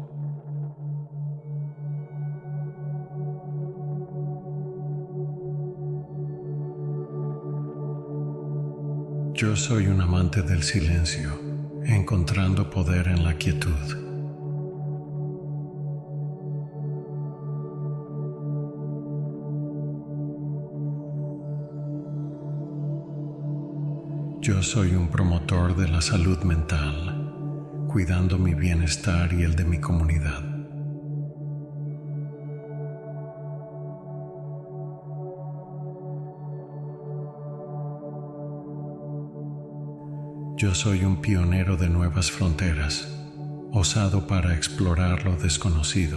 Yo soy un amante del silencio, encontrando poder en la quietud. Yo soy un promotor de la salud mental, cuidando mi bienestar y el de mi comunidad. Yo soy un pionero de nuevas fronteras, osado para explorar lo desconocido.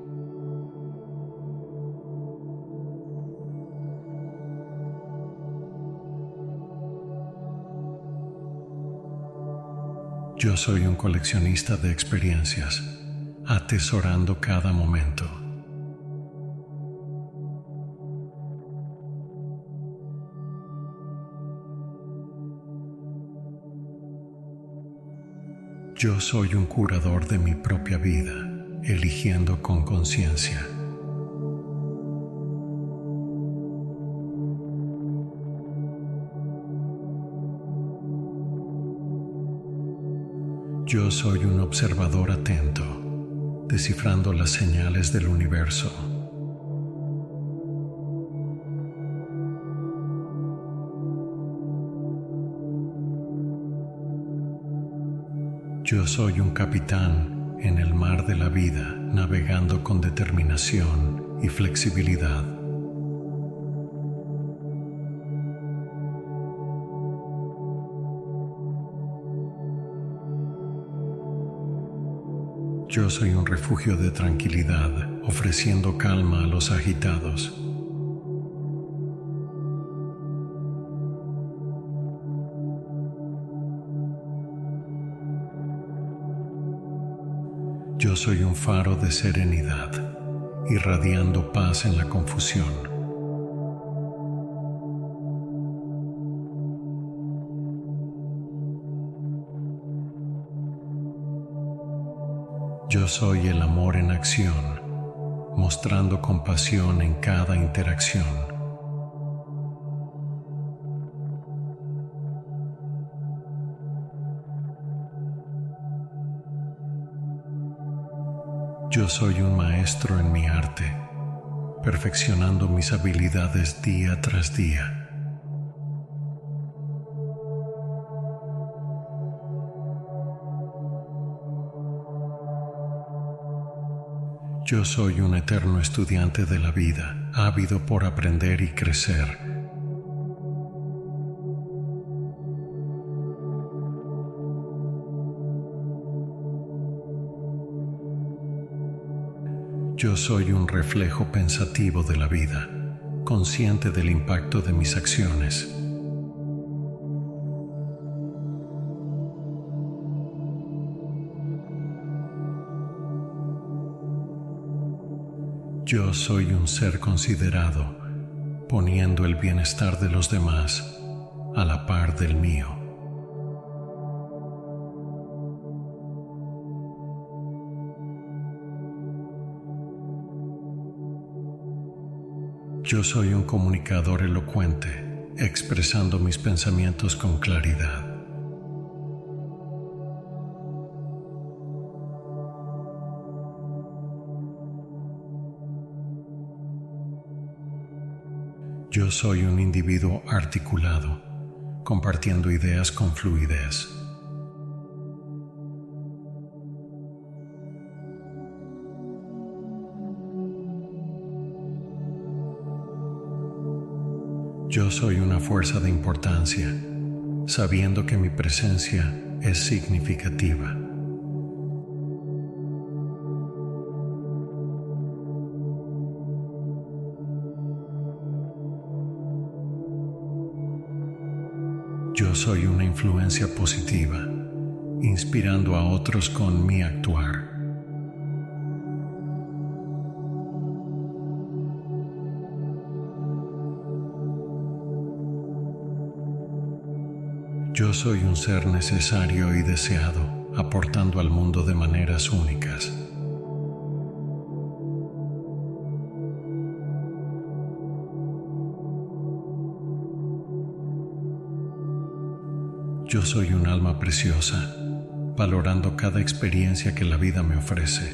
Yo soy un coleccionista de experiencias, atesorando cada momento. Yo soy un curador de mi propia vida, eligiendo con conciencia. Yo soy un observador atento, descifrando las señales del universo. Yo soy un capitán en el mar de la vida, navegando con determinación y flexibilidad. Yo soy un refugio de tranquilidad, ofreciendo calma a los agitados. Yo soy un faro de serenidad, irradiando paz en la confusión. Yo soy el amor en acción, mostrando compasión en cada interacción. Yo soy un maestro en mi arte, perfeccionando mis habilidades día tras día. Yo soy un eterno estudiante de la vida, ávido por aprender y crecer. Yo soy un reflejo pensativo de la vida, consciente del impacto de mis acciones. Yo soy un ser considerado, poniendo el bienestar de los demás a la par del mío. Yo soy un comunicador elocuente, expresando mis pensamientos con claridad. Yo soy un individuo articulado, compartiendo ideas con fluidez. Yo soy una fuerza de importancia, sabiendo que mi presencia es significativa. Yo soy una influencia positiva, inspirando a otros con mi actuar. Yo soy un ser necesario y deseado, aportando al mundo de maneras únicas. Yo soy un alma preciosa, valorando cada experiencia que la vida me ofrece.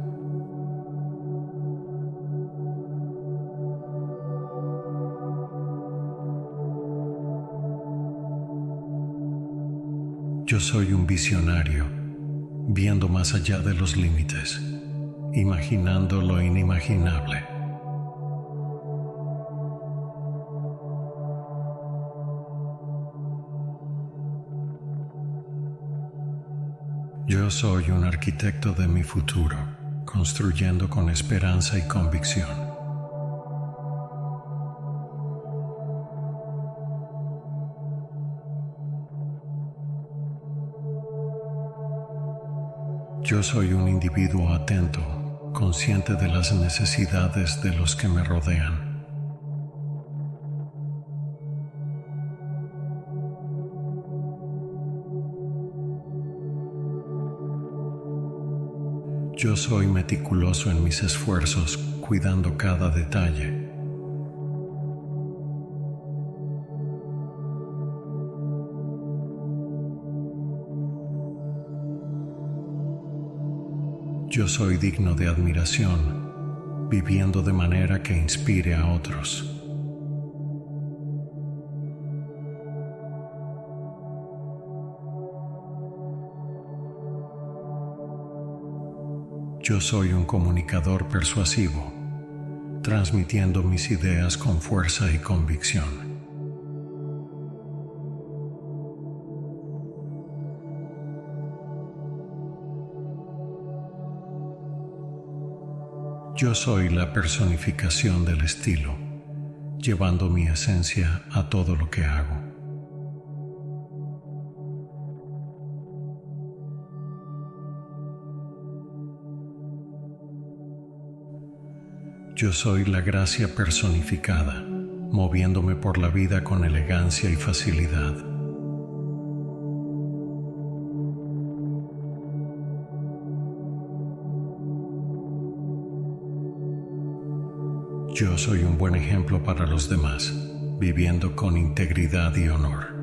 Yo soy un visionario, viendo más allá de los límites, imaginando lo inimaginable. Yo soy un arquitecto de mi futuro, construyendo con esperanza y convicción. Yo soy un individuo atento, consciente de las necesidades de los que me rodean. Yo soy meticuloso en mis esfuerzos, cuidando cada detalle. Yo soy digno de admiración, viviendo de manera que inspire a otros. Yo soy un comunicador persuasivo, transmitiendo mis ideas con fuerza y convicción. Yo soy la personificación del estilo, llevando mi esencia a todo lo que hago. Yo soy la gracia personificada, moviéndome por la vida con elegancia y facilidad. Yo soy un buen ejemplo para los demás, viviendo con integridad y honor.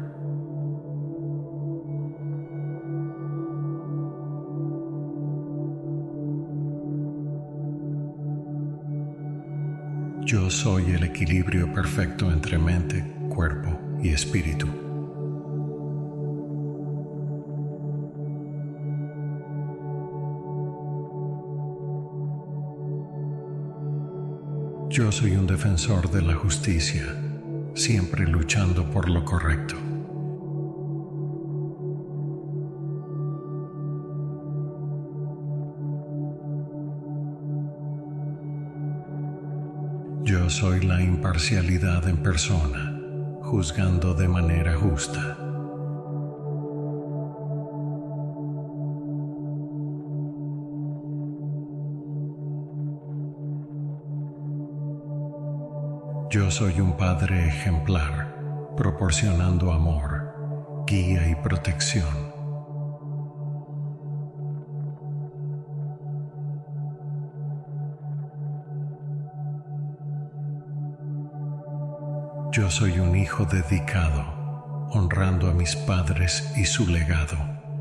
Yo soy el equilibrio perfecto entre mente, cuerpo y espíritu. Yo soy un defensor de la justicia, siempre luchando por lo correcto. Yo soy la imparcialidad en persona, juzgando de manera justa. Yo soy un padre ejemplar, proporcionando amor, guía y protección. Yo soy un hijo dedicado, honrando a mis padres y su legado.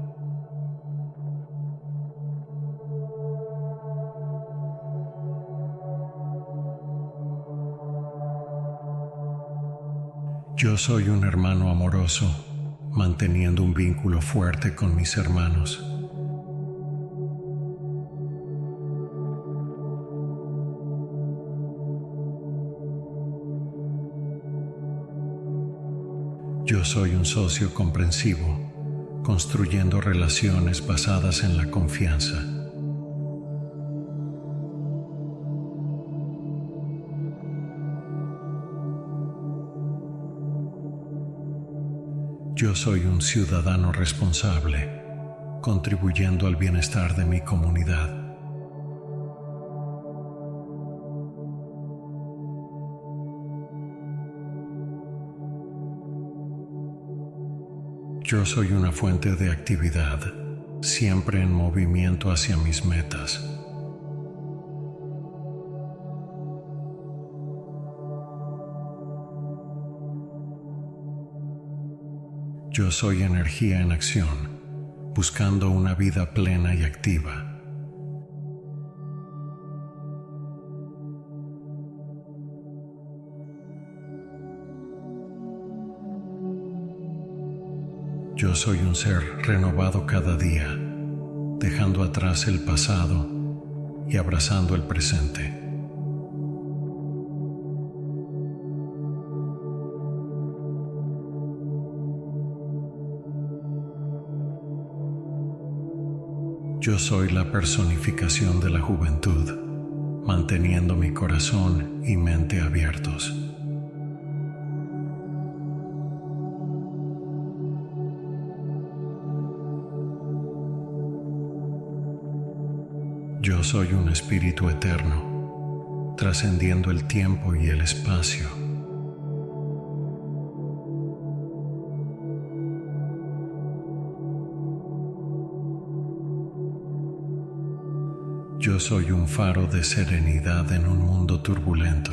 Yo soy un hermano amoroso, manteniendo un vínculo fuerte con mis hermanos. Yo soy un socio comprensivo, construyendo relaciones basadas en la confianza. Yo soy un ciudadano responsable, contribuyendo al bienestar de mi comunidad. Yo soy una fuente de actividad, siempre en movimiento hacia mis metas. Yo soy energía en acción, buscando una vida plena y activa. Yo soy un ser renovado cada día, dejando atrás el pasado y abrazando el presente. Yo soy la personificación de la juventud, manteniendo mi corazón y mente abiertos. Yo soy un espíritu eterno, trascendiendo el tiempo y el espacio. Yo soy un faro de serenidad en un mundo turbulento.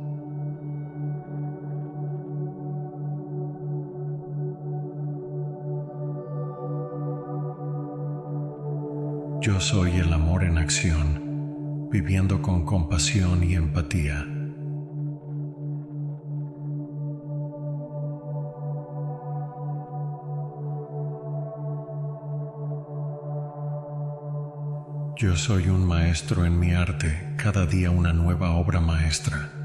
Yo soy el amor en acción, viviendo con compasión y empatía. Yo soy un maestro en mi arte, cada día una nueva obra maestra.